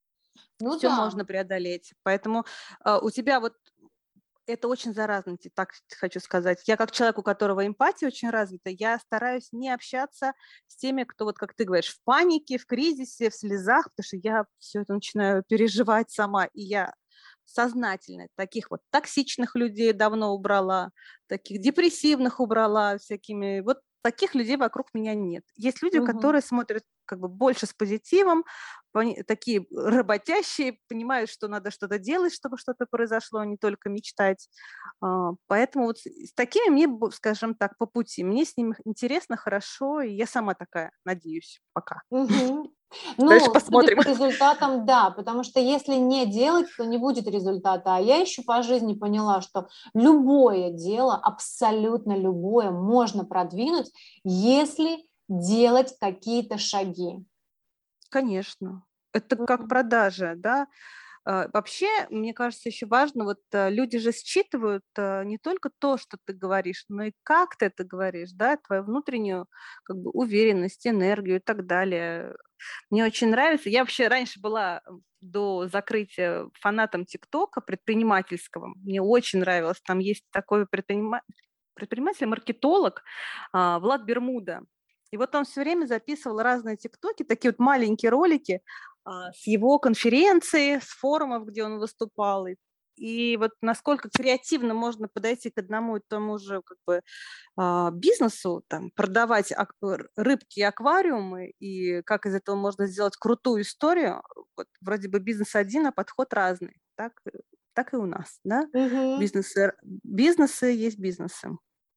Ну Все да. можно преодолеть. Поэтому у тебя вот это очень заразно, так хочу сказать. Я как человек, у которого эмпатия очень развита, я стараюсь не общаться с теми, кто, вот как ты говоришь, в панике, в кризисе, в слезах, потому что я все это начинаю переживать сама, и я сознательно таких вот токсичных людей давно убрала, таких депрессивных убрала всякими. Вот таких людей вокруг меня нет. Есть люди, Мгм. которые смотрят как бы больше с позитивом, такие работящие, понимают, что надо что-то делать, чтобы что-то произошло, а не только мечтать. Поэтому вот с такими мне, скажем так, по пути. Мне с ними интересно, хорошо, и я сама такая, надеюсь, пока. Мгм. Дальше Ну, судя посмотрим. по результатам, да, потому что если не делать, то не будет результата. А я еще по жизни поняла, что любое дело, абсолютно любое, можно продвинуть, если делать какие-то шаги. Конечно. Это как Мгм. продажа, да. Вообще, мне кажется, еще важно, вот люди же считывают не только то, что ты говоришь, но и как ты это говоришь, да, твою внутреннюю как бы уверенность, энергию и так далее. Мне очень нравится. Я вообще раньше была до закрытия фанатом ТикТока предпринимательского. Мне очень нравилось. Там есть такой предприниматель, маркетолог Влад Бермуда. И вот он все время записывал разные ТикТоки, такие вот маленькие ролики, с его конференции, с форумов, где он выступал. И вот насколько креативно можно подойти к одному и тому же как бы бизнесу, там, продавать рыбки и аквариумы, и как из этого можно сделать крутую историю. Вот вроде бы бизнес один, а подход разный. Так и у нас, да? Мгм. Бизнесы есть бизнесы.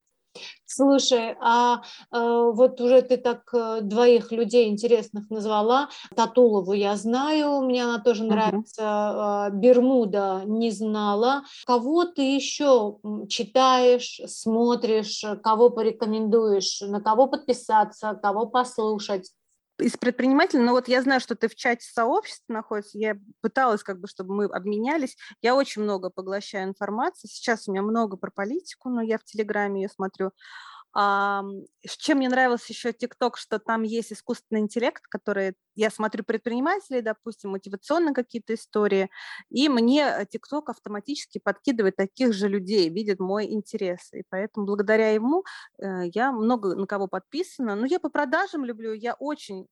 Слушай, вот уже ты так двоих людей интересных назвала. Татулову я знаю, мне она тоже Мгм. нравится. Бермуда не знала. Кого ты еще читаешь, смотришь, кого порекомендуешь, на кого подписаться, кого послушать? Из предпринимателей, но вот я знаю, что ты в чате сообщества находишься, я пыталась как бы, чтобы мы обменялись. Я очень много поглощаю информации. Сейчас у меня много про политику, но я в Телеграме ее смотрю. Чем мне нравился еще ТикТок, что там есть искусственный интеллект, который, я смотрю предпринимателей, допустим, мотивационные какие-то истории, и мне ТикТок автоматически подкидывает таких же людей, видит мой интерес. И поэтому благодаря ему я много на кого подписана. Но я по продажам люблю, я очень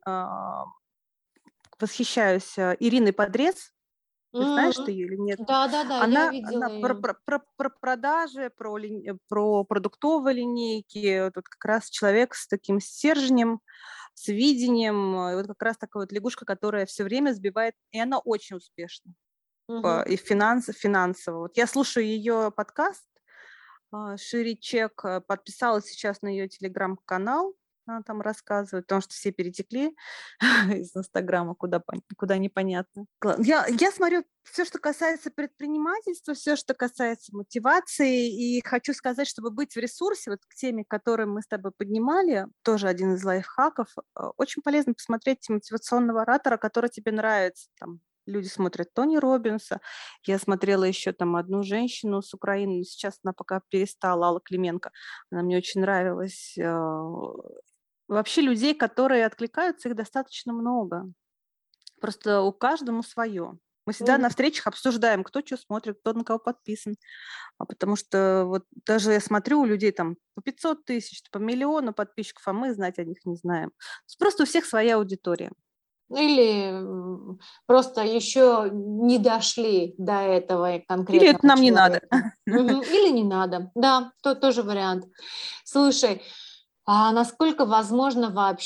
восхищаюсь Ириной Подрез. Ты знаешь ты ее или нет? Да-да-да, я Она видела ее. про продажи, про продуктовые линейки. Тут как раз человек с таким стержнем, с видением. И вот как раз такая вот лягушка, которая все время сбивает, и она очень успешна. и финансово. Вот я слушаю ее подкаст, Шири Чек, подписалась сейчас на ее телеграм-канал, она там рассказывает, потому что все перетекли из Инстаграма, куда непонятно. Я смотрю все, что касается предпринимательства, все, что касается мотивации, и хочу сказать, чтобы быть в ресурсе, вот к теме, которую мы с тобой поднимали, тоже один из лайфхаков, очень полезно посмотреть мотивационного оратора, который тебе нравится, там, люди смотрят Тони Роббинса. Я смотрела еще там одну женщину с Украины, но сейчас она пока перестала, Алла Клименко. Она мне очень нравилась. Вообще людей, которые откликаются, их достаточно много. Просто у каждому свое. Мы всегда на встречах обсуждаем, кто что смотрит, кто на кого подписан. Потому что вот даже я смотрю, у людей там по 500 тысяч, по миллиону подписчиков, а мы знать о них не знаем. Просто у всех своя аудитория. Или просто еще не дошли до этого конкретного Или это нам человека. не надо. Или не надо. Да, тоже вариант. Слушай, а насколько возможно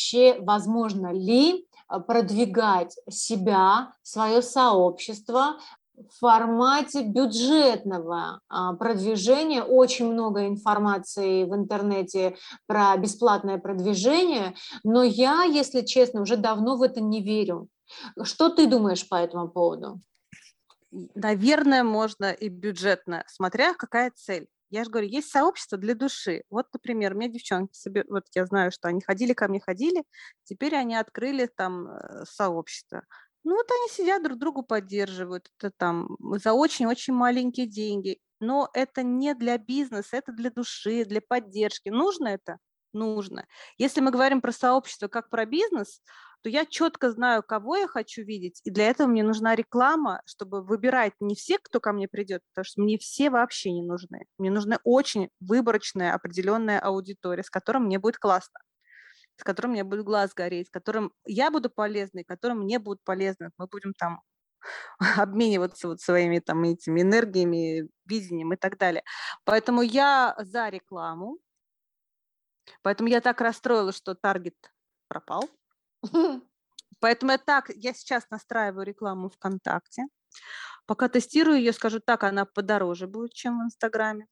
ли продвигать себя, свое сообщество в формате бюджетного продвижения? Очень много информации в интернете про бесплатное продвижение, но я, если честно, уже давно в это не верю. Что ты думаешь по этому поводу? Наверное, можно и бюджетно, смотря какая цель. Я же говорю, есть сообщество для души. Вот, например, у меня девчонки себе, вот я знаю, что они ко мне ходили, теперь они открыли там сообщество. Ну вот они сидят, друг другу поддерживают, это там за очень-очень маленькие деньги. Но это не для бизнеса, это для души, для поддержки. Нужно это? Нужно. Если мы говорим про сообщество как про бизнес, то я четко знаю, кого я хочу видеть, и для этого мне нужна реклама, чтобы выбирать не всех, кто ко мне придет, потому что мне все вообще не нужны. Мне нужна очень выборочная, определенная аудитория, с которой мне будет классно, с которым мне будет глаз гореть, с которым я буду полезной, которым мне будут полезны. Мы будем там обмениваться вот своими там этими энергиями, видением и так далее. Поэтому я за рекламу. Поэтому я так расстроилась, что таргет пропал. Поэтому я сейчас настраиваю рекламу ВКонтакте. Пока тестирую ее, скажу так, она подороже будет, чем в Инстаграме.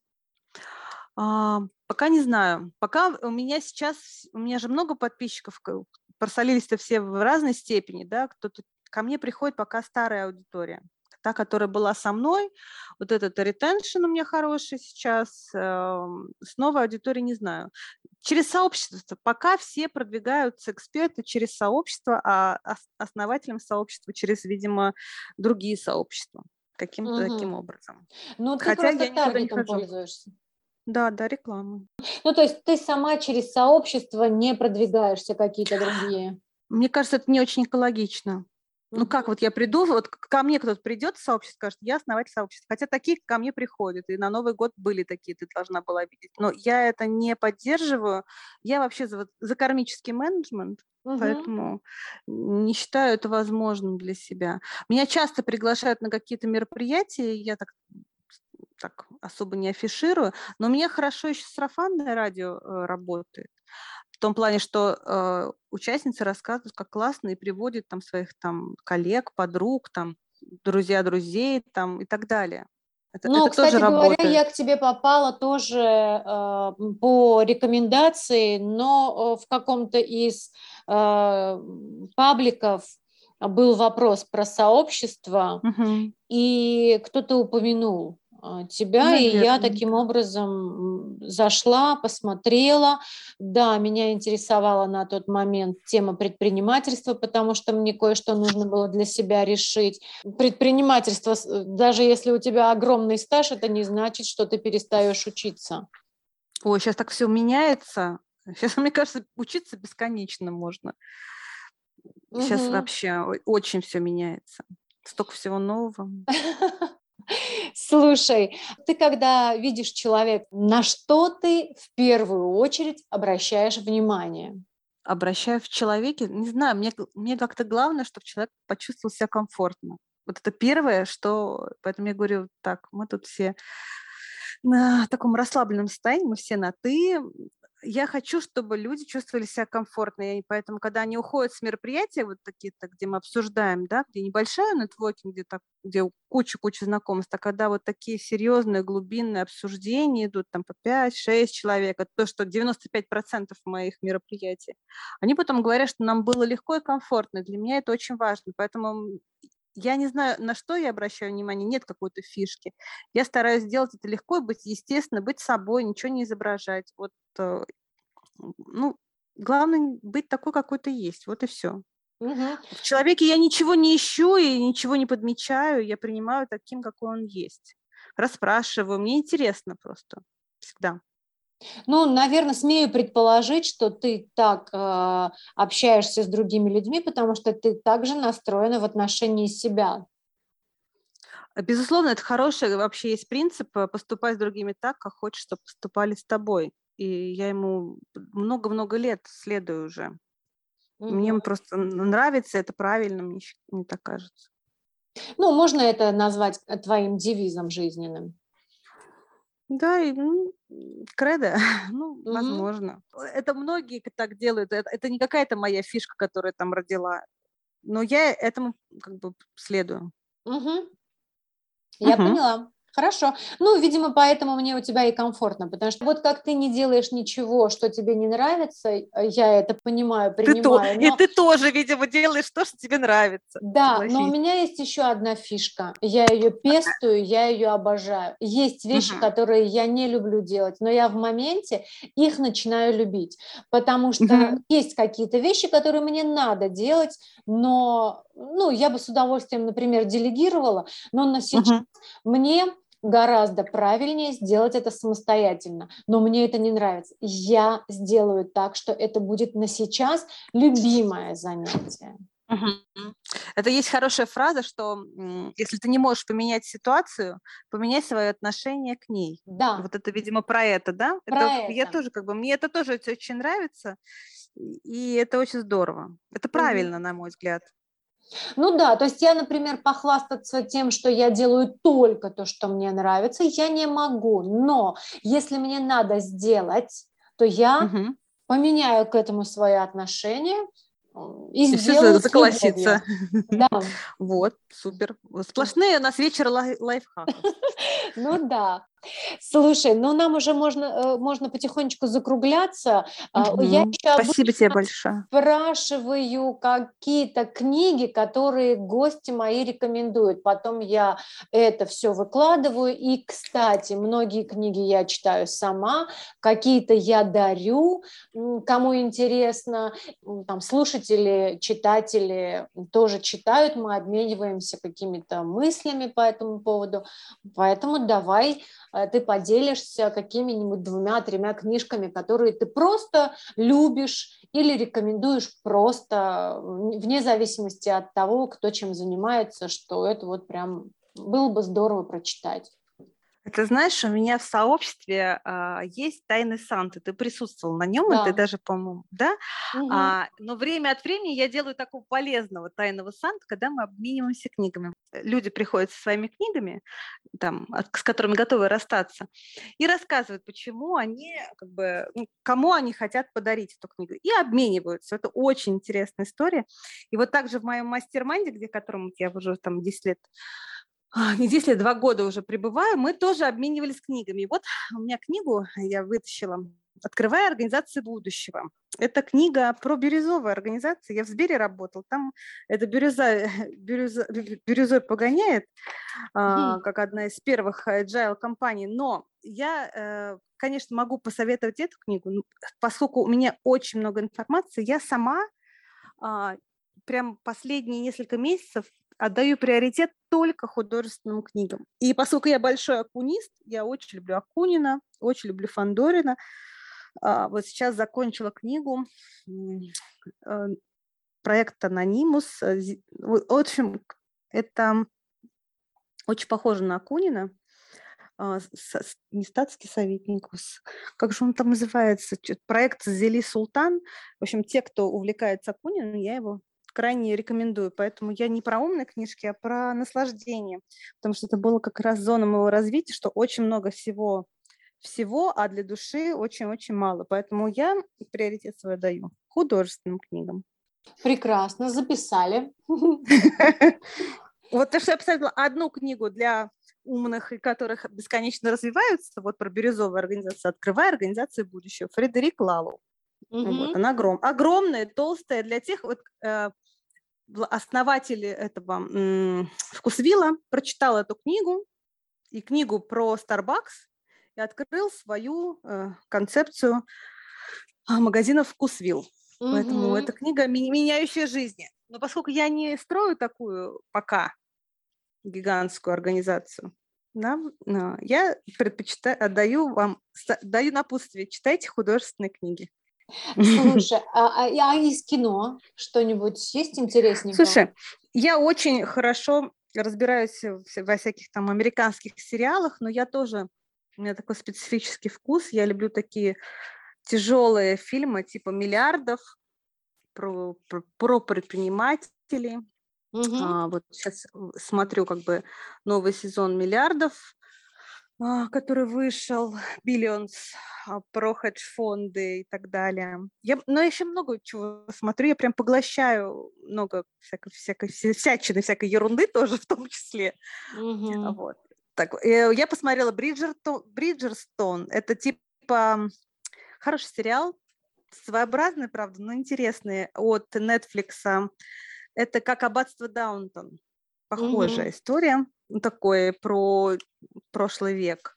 Пока не знаю. Пока у меня же много подписчиков, просолились-то все в разной степени, да, кто-то ко мне приходит пока старая аудитория. Та, которая была со мной, вот этот ретеншн у меня хороший сейчас, с новой аудиторией не знаю. Через сообщество. Пока все продвигаются эксперты через сообщество, а основателям сообщества через, видимо, другие сообщества. Каким-то таким образом. Ну, ты Хотя просто я никуда не таргетом хожу. пользуешься. Да, реклама. Ну, то есть ты сама через сообщество не продвигаешься какие-то другие? Мне кажется, это не очень экологично. Ну как, вот я приду, вот ко мне кто-то придет в сообщество, скажет, я основатель сообщества. Хотя такие ко мне приходят, и на Новый год были такие, ты должна была видеть. Но я это не поддерживаю. Я вообще за кармический менеджмент, поэтому не считаю это возможным для себя. Меня часто приглашают на какие-то мероприятия, я так особо не афиширую, но у меня хорошо еще сарафанное радио работает. В том плане, что участницы рассказывают, как классно, и приводят там своих там коллег, подруг, там друзья друзей там, и так далее. Это кстати тоже говоря, работает. я к тебе попала тоже по рекомендации, но в каком-то из пабликов был вопрос про сообщество, и кто-то упомянул тебя, Наверное. И я таким образом зашла, посмотрела. Да, меня интересовала на тот момент тема предпринимательства, потому что мне кое-что нужно было для себя решить. Предпринимательство, даже если у тебя огромный стаж, это не значит, что ты перестаешь учиться. Ой, сейчас так все меняется. Сейчас, мне кажется, учиться бесконечно можно. Сейчас вообще очень все меняется. Столько всего нового. Слушай, ты когда видишь человека, на что ты в первую очередь обращаешь внимание? Обращаю в человеке, не знаю, мне как-то главное, чтобы человек почувствовал себя комфортно. Вот это первое, поэтому я говорю, так, мы тут все на таком расслабленном состоянии, мы все на «ты». я хочу, чтобы люди чувствовали себя комфортно, и поэтому, когда они уходят с мероприятия, вот такие-то, где мы обсуждаем, да, где небольшая нетворкинг, где куча знакомств, а когда вот такие серьезные глубинные обсуждения идут, там по 5-6 человек, это то, что 95% моих мероприятий, они потом говорят, что нам было легко и комфортно. Для меня это очень важно, поэтому я не знаю, на что я обращаю внимание, нет какой-то фишки. Я стараюсь сделать это легко, быть естественно, быть собой, ничего не изображать. Вот, ну, главное быть такой, какой ты есть. Вот и все. Мгм. В человеке я ничего не ищу и ничего не подмечаю, я принимаю таким, какой он есть. Расспрашиваю, мне интересно просто всегда. Ну, наверное, смею предположить, что ты так общаешься с другими людьми, потому что ты также настроена в отношении себя. Безусловно, это хороший вообще есть принцип поступать с другими так, как хочешь, чтобы поступали с тобой. И я ему много-много лет следую уже. Мне Мгм. просто нравится, это правильно, мне так кажется. Ну, можно это назвать твоим девизом жизненным. Да, и, кредо, ну, Мгм. возможно. Это многие так делают, это не какая-то моя фишка, которую я там родила, но я этому как бы следую. Мгм. Я Мгм. поняла. Хорошо. Ну, видимо, поэтому мне у тебя и комфортно, потому что вот как ты не делаешь ничего, что тебе не нравится, я это понимаю, принимаю, но Ты тоже, видимо, делаешь то, что тебе нравится, да, но у согласись. меня есть еще одна фишка. Я ее пестую, я ее обожаю. Есть вещи, Мгм. которые я не люблю делать, но я в моменте их начинаю любить, потому что Мгм. есть какие-то вещи, которые мне надо делать, но, ну, я бы с удовольствием, например, делегировала, но на сейчас Мгм. мне гораздо правильнее сделать это самостоятельно, но мне это не нравится. Я сделаю так, что это будет на сейчас любимое занятие. Мгм. Это есть хорошая фраза, что, если ты не можешь поменять ситуацию, поменяй свое отношение к ней. Да, Вот это, видимо, про это, да? про Это я это. тоже как бы мне это тоже очень нравится, и это очень здорово. Это Мгм. правильно, на мой взгляд. Ну да, то есть я, например, похвастаться тем, что я делаю только то, что мне нравится, я не могу. Но если мне надо сделать, то я Мгм. поменяю к этому свое отношение и И все сделаю с любовью. заколосится. Да. Вот, супер. Сплошные у нас вечер лайфхаков. Ну да. Слушай, ну нам уже можно потихонечку закругляться. Я Мгм. еще Спасибо тебе обычно большое. спрашиваю какие-то книги, которые гости мои рекомендуют. Потом я это все выкладываю. И, кстати, многие книги я читаю сама, какие-то я дарю, кому интересно. Там слушатели, читатели тоже читают, мы обмениваемся какими-то мыслями по этому поводу. Поэтому давай ты поделишься какими-нибудь 2-3 книжками, которые ты просто любишь или рекомендуешь просто, вне зависимости от того, кто чем занимается, что это вот прям было бы здорово прочитать. Ты знаешь, у меня в сообществе, есть "Тайны Санты". Ты присутствовал на нем, и ты Да. даже, по-моему, да? Мгм. Но время от времени я делаю такого полезного "Тайного Санту", когда мы обмениваемся книгами. Люди приходят со своими книгами, там, с которыми готовы расстаться, и рассказывают, почему они, как бы, кому они хотят подарить эту книгу, и обмениваются. Это очень интересная история. И вот также в моем мастер-майнде, где которому я уже там 10 лет не 10 лет, 2 года уже пребываю, мы тоже обменивались книгами. И вот у меня книгу я вытащила "Открывая организации будущего". Это книга про бирюзовые организации. Я в Сбере работала, там эта бирюзой погоняет, Мгм. как одна из первых agile компаний. Но я, конечно, могу посоветовать эту книгу, поскольку у меня очень много информации, я сама а, прям последние несколько месяцев отдаю приоритет только художественным книгам. И поскольку я большой акунист, я очень люблю Акунина, очень люблю Фандорина. Вот сейчас закончила книгу э, проект Анонимус. В общем, это очень похоже на Акунина. Не статский советник, как же он там называется? Проект Зели Султан. В общем, те, кто увлекается Акуниным, я его крайне рекомендую. Поэтому я не про умные книжки, а про наслаждение. Потому что это было как раз зона моего развития, что очень много всего всего, а для души очень-очень мало. Поэтому я приоритет свой даю художественным книгам. Прекрасно, записали. Вот то, что я посоветовала одну книгу для умных, и которых бесконечно развиваются, вот про бирюзовую организацию «Открывая организации будущего», Фредерик Лалоу. Вот, она огромная, толстая, для тех, вот, основатель этого Вкусвилла прочитал эту книгу и книгу про Starbucks и открыл свою концепцию магазина «Вкусвилл». Поэтому эта книга меняющая жизни. Но поскольку я не строю такую пока гигантскую организацию, да, я даю напутствие: читайте художественные книги. Слушай, а из кино что-нибудь есть интересненького? Слушай, я очень хорошо разбираюсь во всяких там американских сериалах, но у меня такой специфический вкус. Я люблю такие тяжелые фильмы типа «Миллиардов», про предпринимателей. Вот сейчас смотрю как бы новый сезон «Миллиардов», который вышел, «Billions», про хедж-фонды и так далее. Но еще много чего смотрю, я прям поглощаю много всячины, всякой ерунды тоже в том числе. Вот. Так, я посмотрела «Бриджерстон». Это типа хороший сериал, своеобразный, правда, но интересный, от Netflix. Это как «Аббатство Даунтон». Похожая история, такое про прошлый век.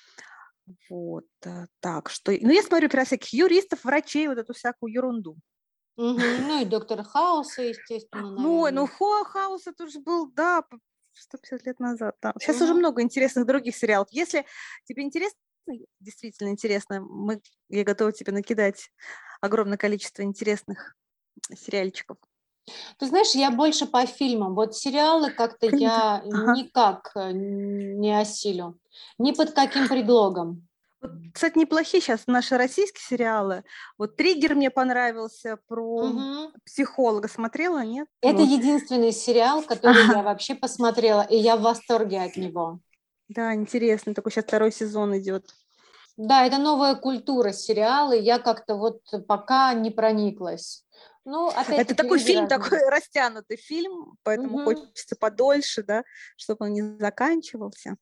Вот, так что... Ну, я смотрю про всяких юристов, врачей, вот эту всякую ерунду. Ну, и «Доктора Хауса», естественно, наверное. Ну, Хаус это уже был, да, 150 лет назад. Да. Сейчас уже много интересных других сериалов. Если тебе интересно, действительно интересно, я готова тебе накидать огромное количество интересных сериальчиков. Ты знаешь, я больше по фильмам. Вот сериалы как-то я никак не осилю. Ни под каким предлогом. Вот, кстати, неплохие сейчас наши российские сериалы. Вот «Триггер» мне понравился, про психолога. Смотрела, нет? Это единственный сериал, который я вообще посмотрела, и я в восторге от него. Да, интересно. Такой сейчас 2-й сезон идет. Да, это новая культура сериалы. Я как-то вот пока не прониклась. Ну, это такой фильм, такой растянутый фильм, поэтому хочется подольше, да, чтобы он не заканчивался.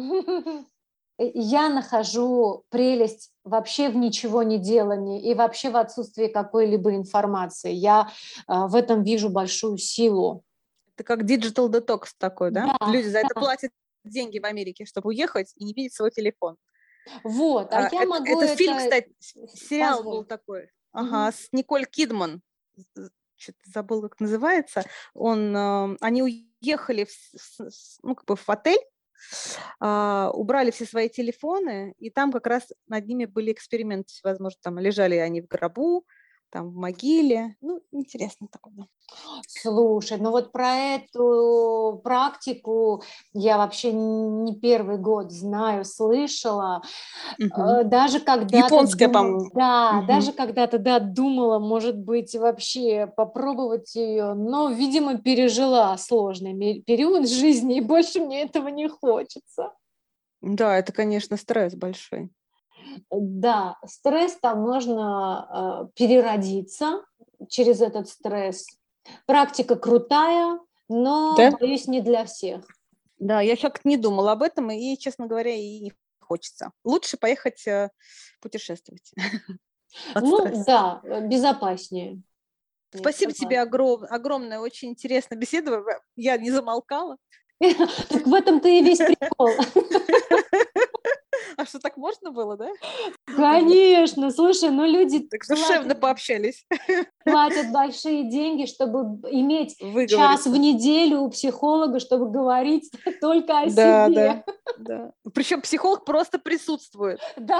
Я нахожу прелесть вообще в ничего не делании и вообще в отсутствии какой-либо информации. Я в этом вижу большую силу. Это как digital detox такой, да? Да, Люди за это платят деньги в Америке, чтобы уехать и не видеть свой телефон. Вот, я могу это фильм, кстати, сериал был такой, с Николь Кидман. Что-то забыла, как называется. Они уехали в отель, убрали все свои телефоны, и там как раз над ними были эксперименты, возможно, там лежали они в гробу, там в могиле. Ну, интересно такое. Слушай, ну вот про эту практику я вообще не первый год знаю, слышала. Даже когда-то японская, по-моему. Да, даже когда-то, думала, может быть, вообще попробовать ее, но, видимо, пережила сложный период жизни, и больше мне этого не хочется. Да, это, конечно, стресс большой. Да, стресс, там можно переродиться через этот стресс. Практика крутая, но, боюсь, не для всех. Да, я как-то не думала об этом, и, честно говоря, и не хочется. Лучше поехать путешествовать. Ну, да, безопаснее. Спасибо тебе огромное, очень интересно беседовать. Я не замолкала. Так в этом-то и весь прикол. А что, так можно было, да? Конечно, слушай, люди так душевно пообщались. Платят большие деньги, чтобы иметь час в неделю у психолога, чтобы говорить только о себе. Да. Причем психолог просто присутствует. Да.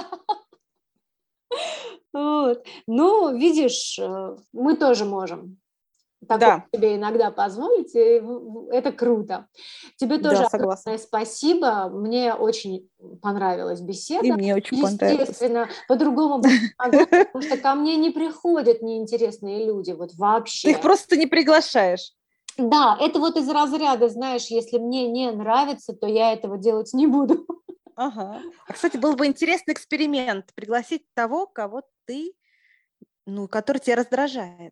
Вот. Ну, видишь, мы тоже можем такое себе иногда позволить, и это круто. Тебе тоже огромное спасибо, мне очень понравилась беседа. И мне очень понравилось. Естественно, по-другому бы не могла, потому что ко мне не приходят неинтересные люди, вот вообще. Ты их просто не приглашаешь. Да, это вот из разряда, знаешь, если мне не нравится, то я этого делать не буду. Ага. А, кстати, был бы интересный эксперимент пригласить того, кого ты, который тебя раздражает.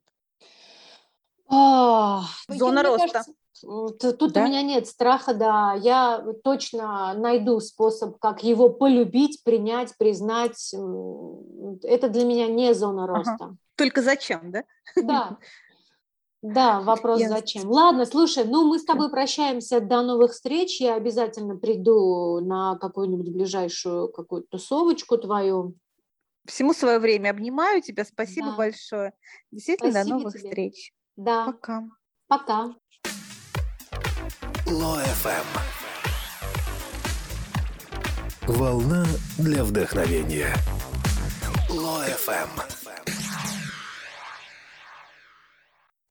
Зона Мне роста, кажется, тут у да? меня нет страха, да. Я точно найду способ, как его полюбить, принять, признать. Это для меня не зона Ага. роста. Только зачем, да? Да, да, вопрос Ясно. зачем. Ладно, слушай, мы с тобой прощаемся, до новых встреч. Я обязательно приду на какую-нибудь ближайшую какую-то тусовочку твою. Всему свое время. Обнимаю тебя. Спасибо Да, большое. Действительно, до спасибо новых тебе. встреч. Да, Пока. пока. Ло-ФМ. Волна для вдохновения. Ло-ФМ.